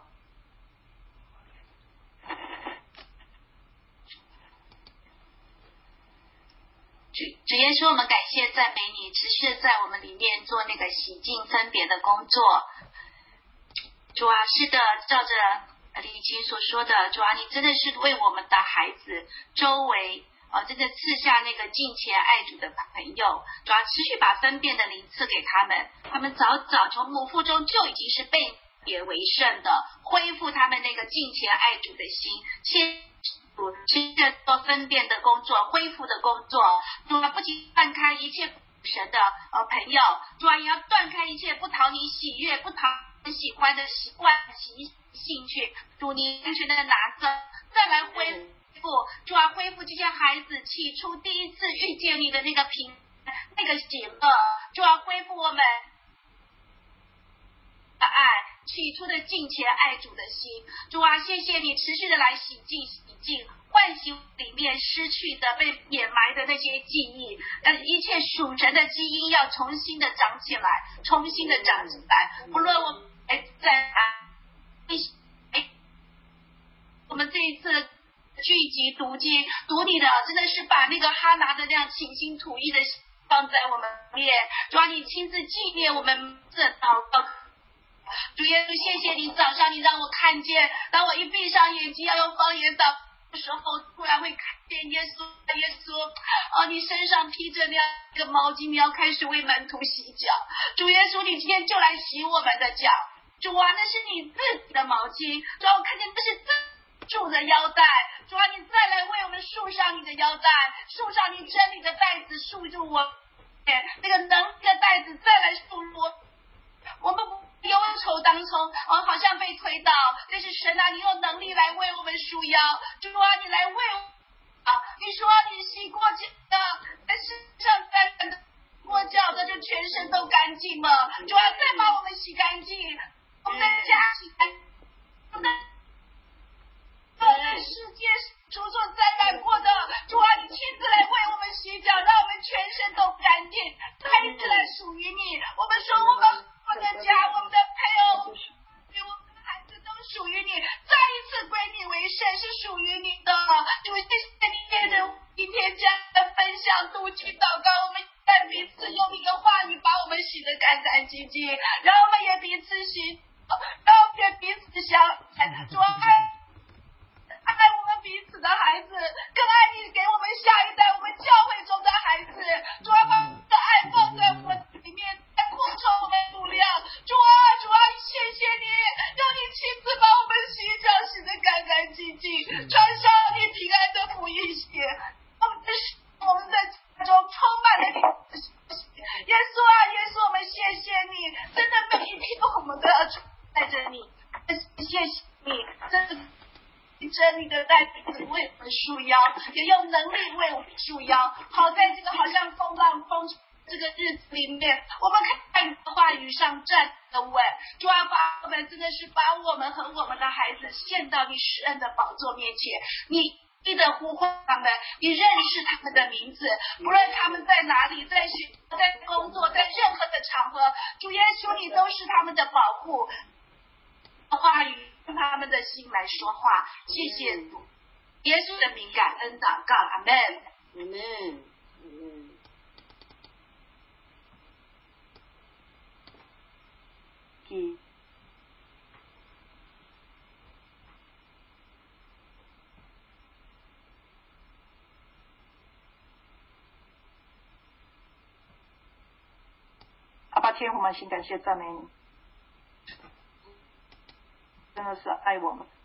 主耶稣，我们感谢赞美你，持续的在我们里面做那个洗净分别的工作。主啊，是的，照着李琴所说的，主啊，你真的是为我们的孩子周围真的赐下那个敬虔爱主的朋友，主啊，持续把分辨的灵赐给他们，他们早早从母腹中就已经是被别为圣的，恢复他们那个敬虔爱主的心，持续做分分辨的工作，恢复的工作。主啊，不仅断开一切神的朋友，主啊，也要断开一切不讨你喜悦、不讨你喜欢的习惯、兴趣。主，你完全的拿走，再来恢复。主啊，恢复这些孩子起初第一次遇见你的那个平安、那个喜乐。主啊，恢复我们的爱，起初的敬虔爱主的心。主啊，谢谢你持续的来洗净唤醒里面失去的被掩埋的那些记忆，一切属神的基因要重新的长起来，重新的长起来。不论我们在我们这一次聚集读经读你的，真的是把那个哈拿的那样倾心吐意的放在我们面。主啊，你亲自纪念我们这祷告。主耶稣，谢谢你，早上你让我看见，当我一闭上眼睛要用方言祷的时候，突然会看见耶稣，你身上披着那样一个毛巾，你要开始为门徒洗脚。主耶稣，你今天就来洗我们的脚。主啊，那是你自己的毛巾。主啊，我看见这是自主的腰带。主啊，你再来为我们束上你的腰带，束上你真理的带子，束住我那个能力的带子，再来束入我们忧愁当中，好像被推倒，但是神啊，你有能力来为我们束腰。主啊，你来为我你说你洗过脚的，在身上干干的过脚的，就全身都干净了。主啊，再把我们洗干净，我们的家洗干净，我们的世界主所沾染过的。主啊，你亲自来为我们洗脚，让我们全身都干净，开始来属于你。我们说我们的家，我们的配偶，我们的孩子都属于你，再一次归你为圣，是属于你的。主，谢谢你借着今天这样的分享读经祷告，我们在彼此用你的话语把我们洗得干干净净，让我们也彼此洗，让我们也彼此相爱。主爱我们彼此的孩子，更爱你给我们下一代，我们教会中的孩子。主啊，把你的爱放在我们里面，来扩充我们力量。主啊，谢谢你，让你亲自把我们洗脚洗得干干净净，穿上你平安的福音鞋。我们的家中充满了你。耶稣啊，耶稣，我们谢谢你，真的每一天我们都要带着你。谢谢你，真的。真理的带子为我们束腰，也用能力为我们束腰。好在这个好像风浪风这个日子里面，我们可以在你的话语上站得稳。主啊，把我们真的是把我们和我们的孩子献到你施恩的宝座面前，你一的呼唤他们，你认识他们的名字，不论他们在哪里，在学校、在工作、在任何的场合，主耶稣，你都是他们的保护。话语用他们的心来说话，谢谢主，耶稣的名感恩祷告，阿门， 阿门，阿门。 阿爸天父，满心感谢赞美你，真的是爱我们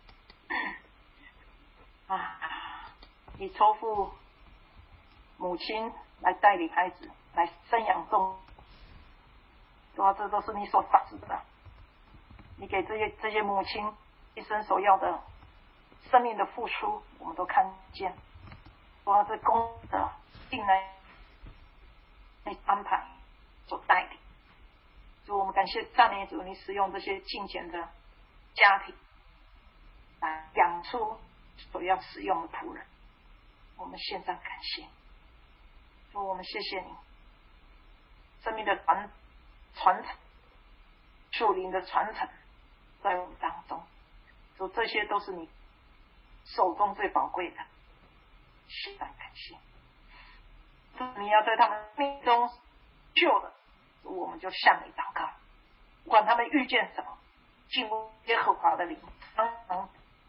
你抽付母亲来带领孩子，来生养众，说这都是你所赏赐的。你给这些母亲一生所要的生命的付出，我们都看见。说这功德定来你安排所带领。主，我们感谢赞美主，你使用这些敬虔的家庭来养出所要使用的仆人，我们献上感谢。主，我们谢谢你生命的传承，属灵的传承在我们当中。主，这些都是你手中最宝贵的，献上感谢。你要在他们命中救了，我们就向你祷告，不管他们遇见什么，进入耶和华的灵当中，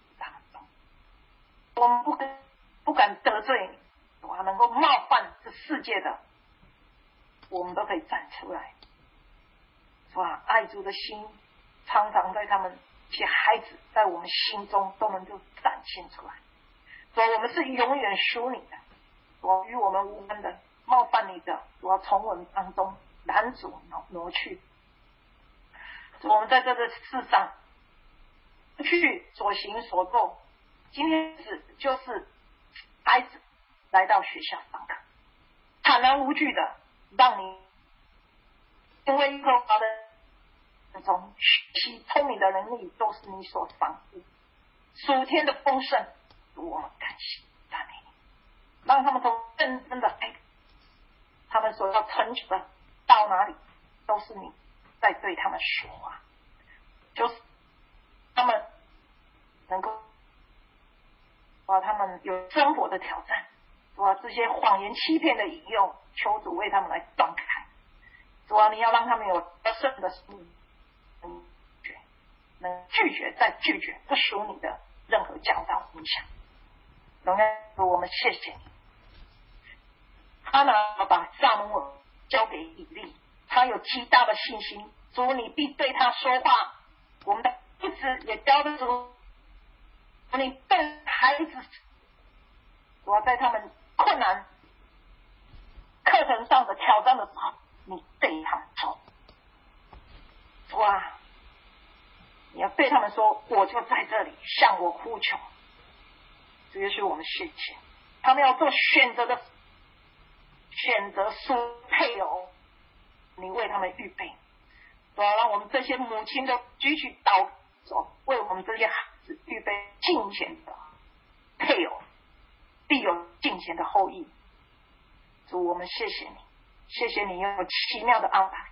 我们不敢得罪你，我能够冒犯这世界的，我们都可以站出来。说爱主的心常常在他们这些孩子在我们心中都能够展现出来。 主啊，我们是永远属你的，主啊，与我们无关的冒犯你的，主啊，从我们当中拦阻挪去。主，我们在这个世上去所行所做，今天就是孩子来到学校上课，坦然无惧的让你因为耶和华的中学习聪明的能力都是你所赏赐，属天的丰盛，我们感谢赞美你，让他们从认真的爱他们所要成就的到哪里都是你在对他们说话，就是他们能够他们有生活的挑战，这些谎言欺骗的引诱，求主为他们来断开。主啊，你要让他们有得胜的生命，能拒绝再拒绝不属你的任何教导影响。荣耀主，我们谢谢你。他呢把撒母耳交给以利，他有极大的信心，主你必对他说话。我们的孩子也交给主，你对孩子，主要在他们困难课程上的挑战的时候，你对他们说，主啊，你要对他们说，我就在这里向我呼求。这就是我们谢谢他们要做选择属配偶，你为他们预备，主要让我们这些母亲都举起祷告，为我们这些孩子预备敬虔的配偶，必有敬虔的后裔。主，我们谢谢你，谢谢你有奇妙的安排，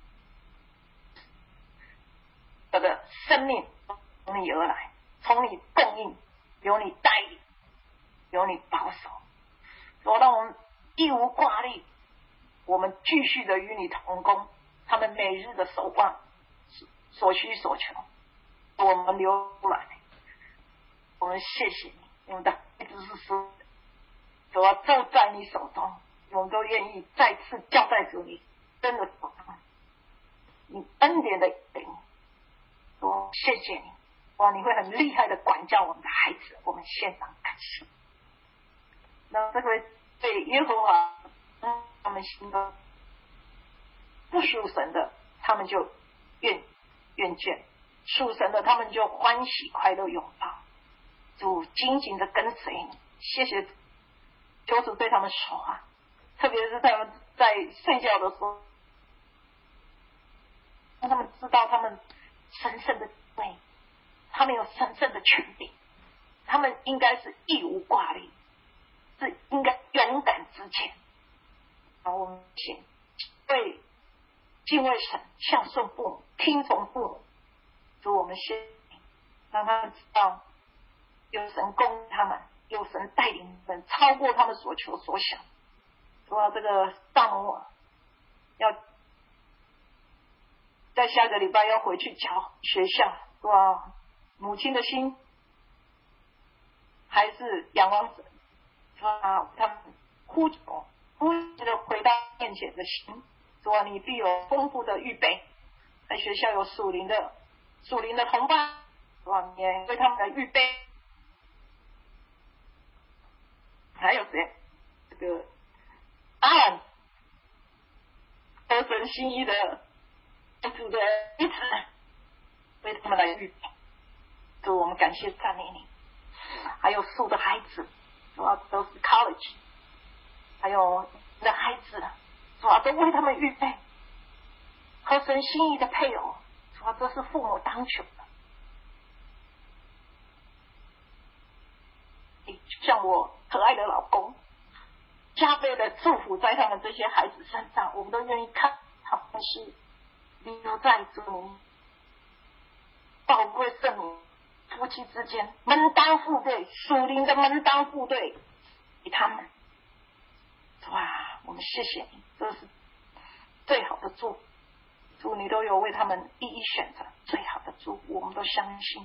我的生命从你而来，从你供应，由你带领，由你保守，主，让我们一无挂虑，我们继续的与你同工，他们每日的守望所需所求，我们留出来。我们谢谢你，我们的孩子是属的，主要都在你手中，我们都愿意再次交代主你真的手中，你恩典的领，我谢谢你，哇，你会很厉害的管教我们的孩子，我们献上感谢。那这回对耶和华他们心中不属神的，他们就厌倦；属神的，他们就欢喜快乐拥抱。主紧紧的跟随你，谢谢求主对他们说话，特别是他们在睡觉的时候，让他们知道他们神圣的位，他们有神圣的权柄，他们应该是义无挂虑，是应该勇敢直前。我们请对敬畏神，孝顺父母，听从父母。主，我们先让他们知道有神供他们，有神带领他们，超过他们所求所想。说这个撒母耳要在下个礼拜要回去教学校，说母亲的心还是仰望神，说他们呼的回到面前的心，说你必有丰富的预备，在学校有属灵的同伴，说你也为他们的预备。还有谁？这个阿兰合神心意的主的意志，为他们来预备。主，我们感谢赞美你。还有树的孩子，主要都是 college， 还有你的孩子，主要都为他们预备合神心意的配偶，主要这是父母当求的。像我可爱的老公，加倍的祝福在他们这些孩子身上，我们都愿意看他们是留在主名宝贵圣名，夫妻之间门当户对，属灵的门当户对给他们。哇，我们谢谢你，这是最好的祝福，主你都有为他们一一选择最好的祝福，我们都相信。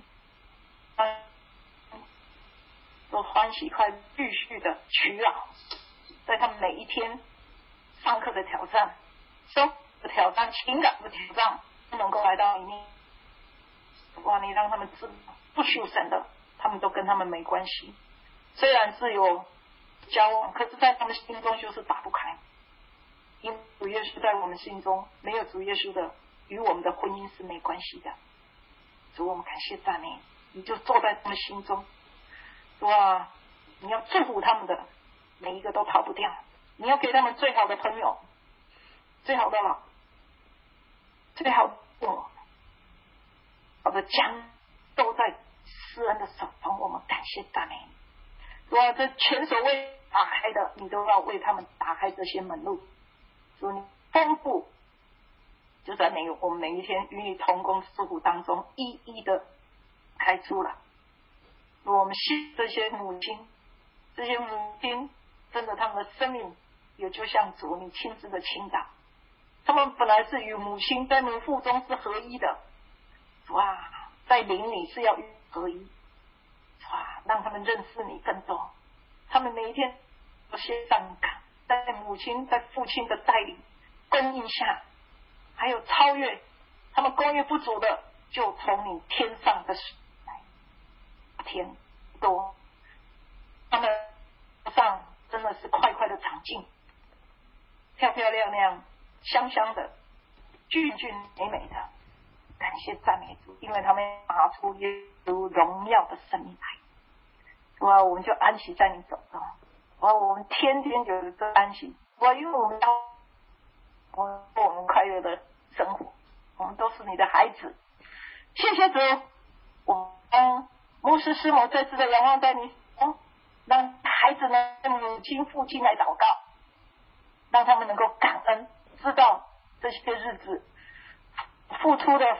都欢喜快继续的取劳，在他们每一天上课的挑战、生活的挑战、情感的挑战，都能够来到里面。哇，你让他们知道不属神的，他们都跟他们没关系， 虽然是有交往，可是在他们心中就是打不开。因为主耶稣在我们心中，没有主耶稣的，与我们的婚姻是没关系的。主，我们感谢赞美，你就坐在他们心中。主啊，你要祝福他们的，每一个都逃不掉。你要给他们最好的朋友，最好的老，最好的父母，好的家都在施恩的手中。我们感谢赞美你。主啊，这前所未打开的，你都要为他们打开这些门路。主，你丰富就在我们每一天与你同工之苦当中一一的开出了。我们信这些母亲真的他们的生命也就像主你亲自的倾倒，他们本来是与母亲在母腹中是合一的。主啊，在灵里是要合一。主啊，让他们认识你更多，他们每一天都献上感，在母亲在父亲的带领供应下，还有超越他们供应不足的，就从你天上的水来天多，他们上真的是快快的长进，漂漂亮亮香香的俊俊美美的。感谢赞美主，因为他们拿出耶稣荣耀的生命来。哇，我们就安息在你手中。哇，我们天天有这安息。哇，因为我们快乐的生活，我们都是你的孩子。谢谢主，我们牧师师母再次的仰望在你，让孩子们跟母亲父亲来祷告，让他们能够感恩，知道这些日子付出的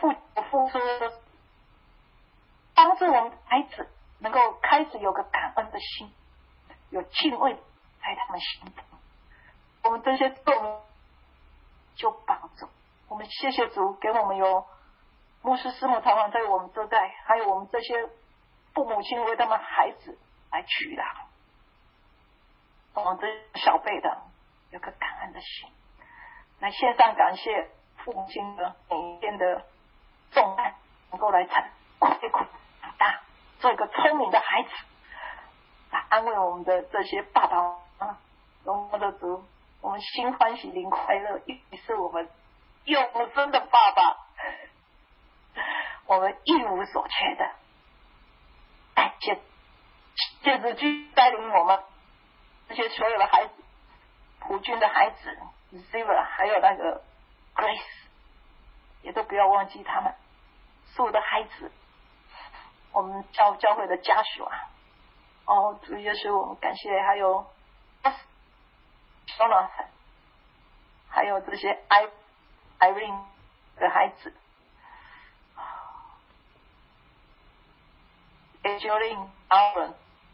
帮助我们孩子能够开始有个感恩的心，有敬畏在他们心中。我们这些动就帮助我们，谢谢主给我们有牧师师母常常在我们这代，还有我们这些父母亲为他们孩子来取的，我们这小辈的有个感恩的心，来献上感谢父母亲的每一天的重担，能够来亏苦长大，做一个聪明的孩子，来安慰我们的这些爸爸荣耀的主，我们心欢喜灵快乐，因为是我们永生的爸爸，我们一无所缺的。感谢借主去带领我们这些所有的孩子，普君的孩子 Ziva 还有那个 Grace， 也都不要忘记他们所有的孩子，我们教会的家属啊。主耶稣，我们感谢，还有 Jonathan， 还有这些 Irene 的孩子，Angeline Aaron，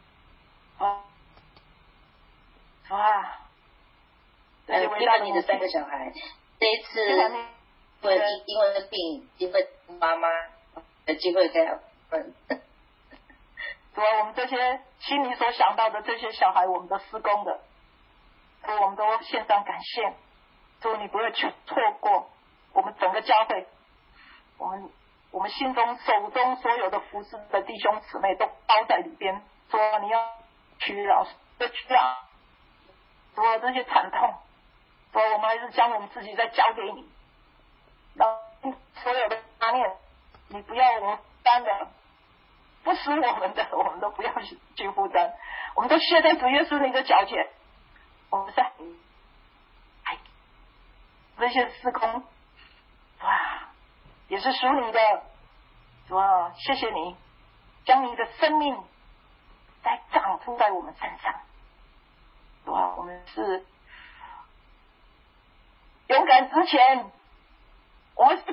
哇， 听了你的3个小孩，这一次因为病，因为妈妈的机会给他们。 主啊，我们这些心里所想到的这些小孩，我们都施工的，我们都献上感谢。主，你不会去错过我们整个教会，我们心中手中所有的服侍的弟兄姊妹都包在里边。主啊，你要取饶的取饶，主啊，这些惨痛，主啊，我们还是将我们自己再交给你，然后所有的拿念，你不要我们担的，不是我们的，我们都不要去负担，我们都卸在主耶稣你的脚前。我们在这些事工，哇，也是属你的。主啊，谢谢你将你的生命再长出在我们身上。主啊，我们是勇敢之前，我们是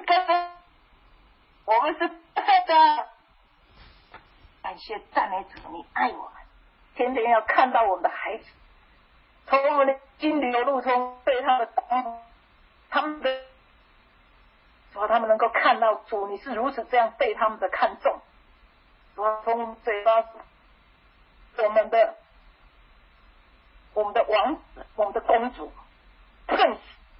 的。感谢赞美主，你爱我们，天天要看到我们的孩子从我们的心流露出对他们的他们的，说他们能够看到主你是如此这样对他们的看重，说从嘴巴我们的王子，我们的公主Prince，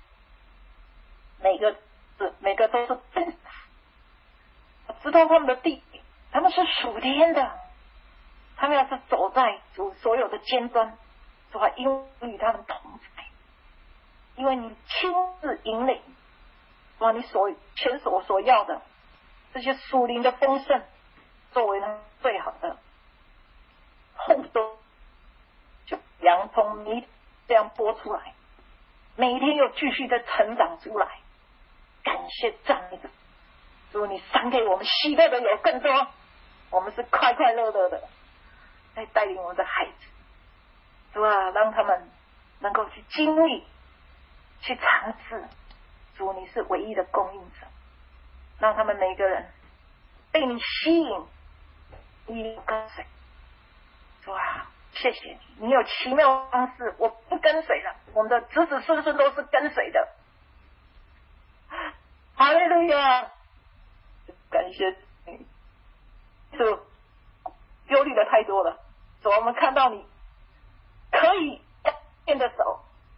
每个都是 Prince， 知道他们的地，他们是属天的， 他们要是走在主所有的尖端，主啊，因为与他们同在，因为你亲自引领，主啊，你全所要的这些属灵的丰盛，作为他最好的后盾，就洋葱泥这样播出来，每一天又继续的成长出来。感谢赞美主，主你赏给我们喜乐的有更多，我们是快快乐乐的在带领我们的孩子，主啊，让他们能够去经历去尝试，主你是唯一的供应者，让他们每个人被你吸引，你跟随。主啊，谢谢你，你有奇妙的方式，我不跟随了，我们的子子孙孙都是跟随的。哈利路亚，感谢你，主，忧虑的太多了，主，我们看到你可以变的手，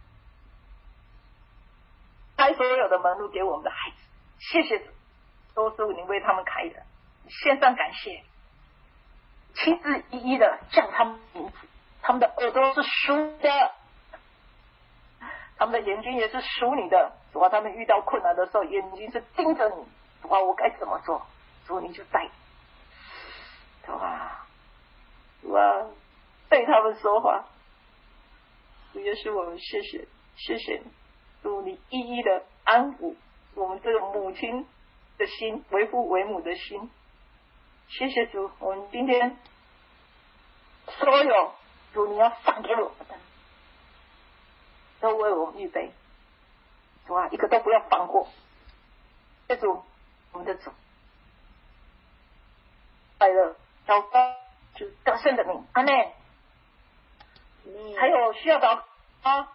开所有的门路给我们的孩子，谢谢主，都是你为他们开的，献上感谢，亲自一一的叫他们名字，他们的耳朵是属的，他们的眼睛也是属你的，主啊，他们遇到困难的时候，眼睛是盯着你，主啊，我该怎么做？主你就带，主啊，主啊，对他们说话，主耶稣，我们谢谢你，主你一一的安抚我们这个母亲的心，为父为母的心，谢谢主，我们今天所有主你要赏给我们的，都为我们预备，主啊，一个都不要放过。谢主，我们的主，快乐祷告，主得胜的名，阿们。还有需要祷告？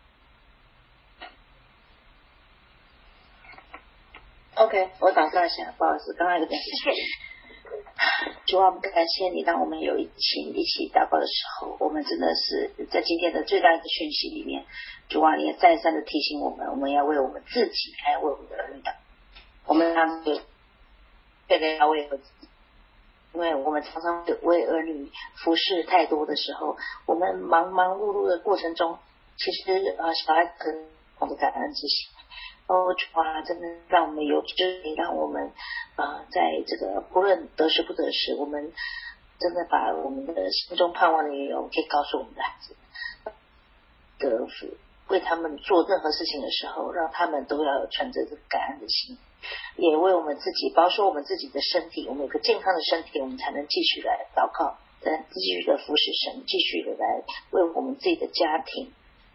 OK， 我祷告一下，不好意思，刚刚有点谢谢。 主啊，我们感谢你，让我们有一起祷告的时候，我们真的是在今天的最大一个讯息里面，主啊，你也再三的提醒我们，我们要为我们自己，还要为我们的儿女祷告。我们常常要为自己，因为我们常常为儿女服侍太多的时候，我们忙碌碌的过程中，其实小孩可能我们感恩之心。主啊，真的让我们有智慧，让我们在这个不论得失不得失，我们真的把我们的心中盼望的内容可以告诉我们的孩子，得福，为他们做任何事情的时候，让他们都要存着这个感恩的心，也为我们自己保守我们自己的身体，我们有个健康的身体，我们才能继续来祷告，继续的服侍神，继续的来为我们自己的家庭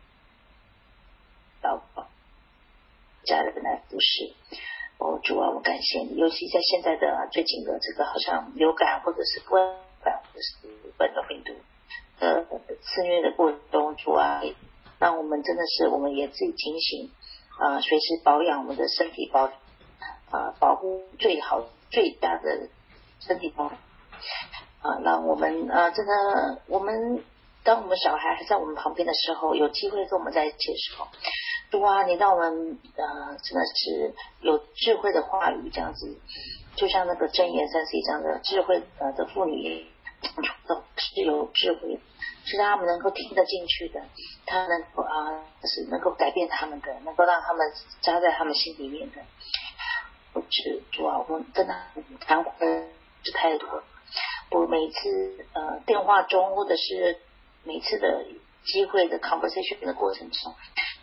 祷告。家人来服侍，主啊，我感谢你，尤其在现在的最近的这个好像流感或者是冠感或者是冠状病毒肆虐的过程中，主啊，让我们真的是我们也自己警醒随时保养我们的身体，保护最好最大的身体保护让我们真的我们当我们小孩还在我们旁边的时候，有机会跟我们在一起的时候，主啊，你让我们真的是有智慧的话语，这样子，就像那个箴言31章的智慧的妇女是有智慧，是让他们能够听得进去的，他能够是能够改变他们的，能够让他们扎在他们心里面的。主啊，我们跟他谈话是太多了，我每一次电话中或者是每次的机会的 conversation 的过程中。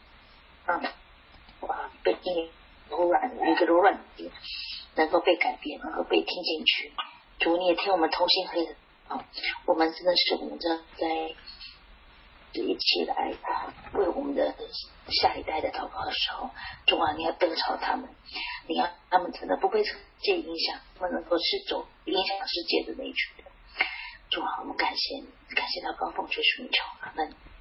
被听柔软的一个柔软的能够被改变，能够被听进去。主，你也听我们同心合意的我们真的是我们在一起来为我们的下一代的祷告的时候，主啊，你要得着他们，你要他们真的不被世界影响，他们能够是走影响世界的那一群人。主啊，我们感谢你，感谢他刚奉主属你求，阿们。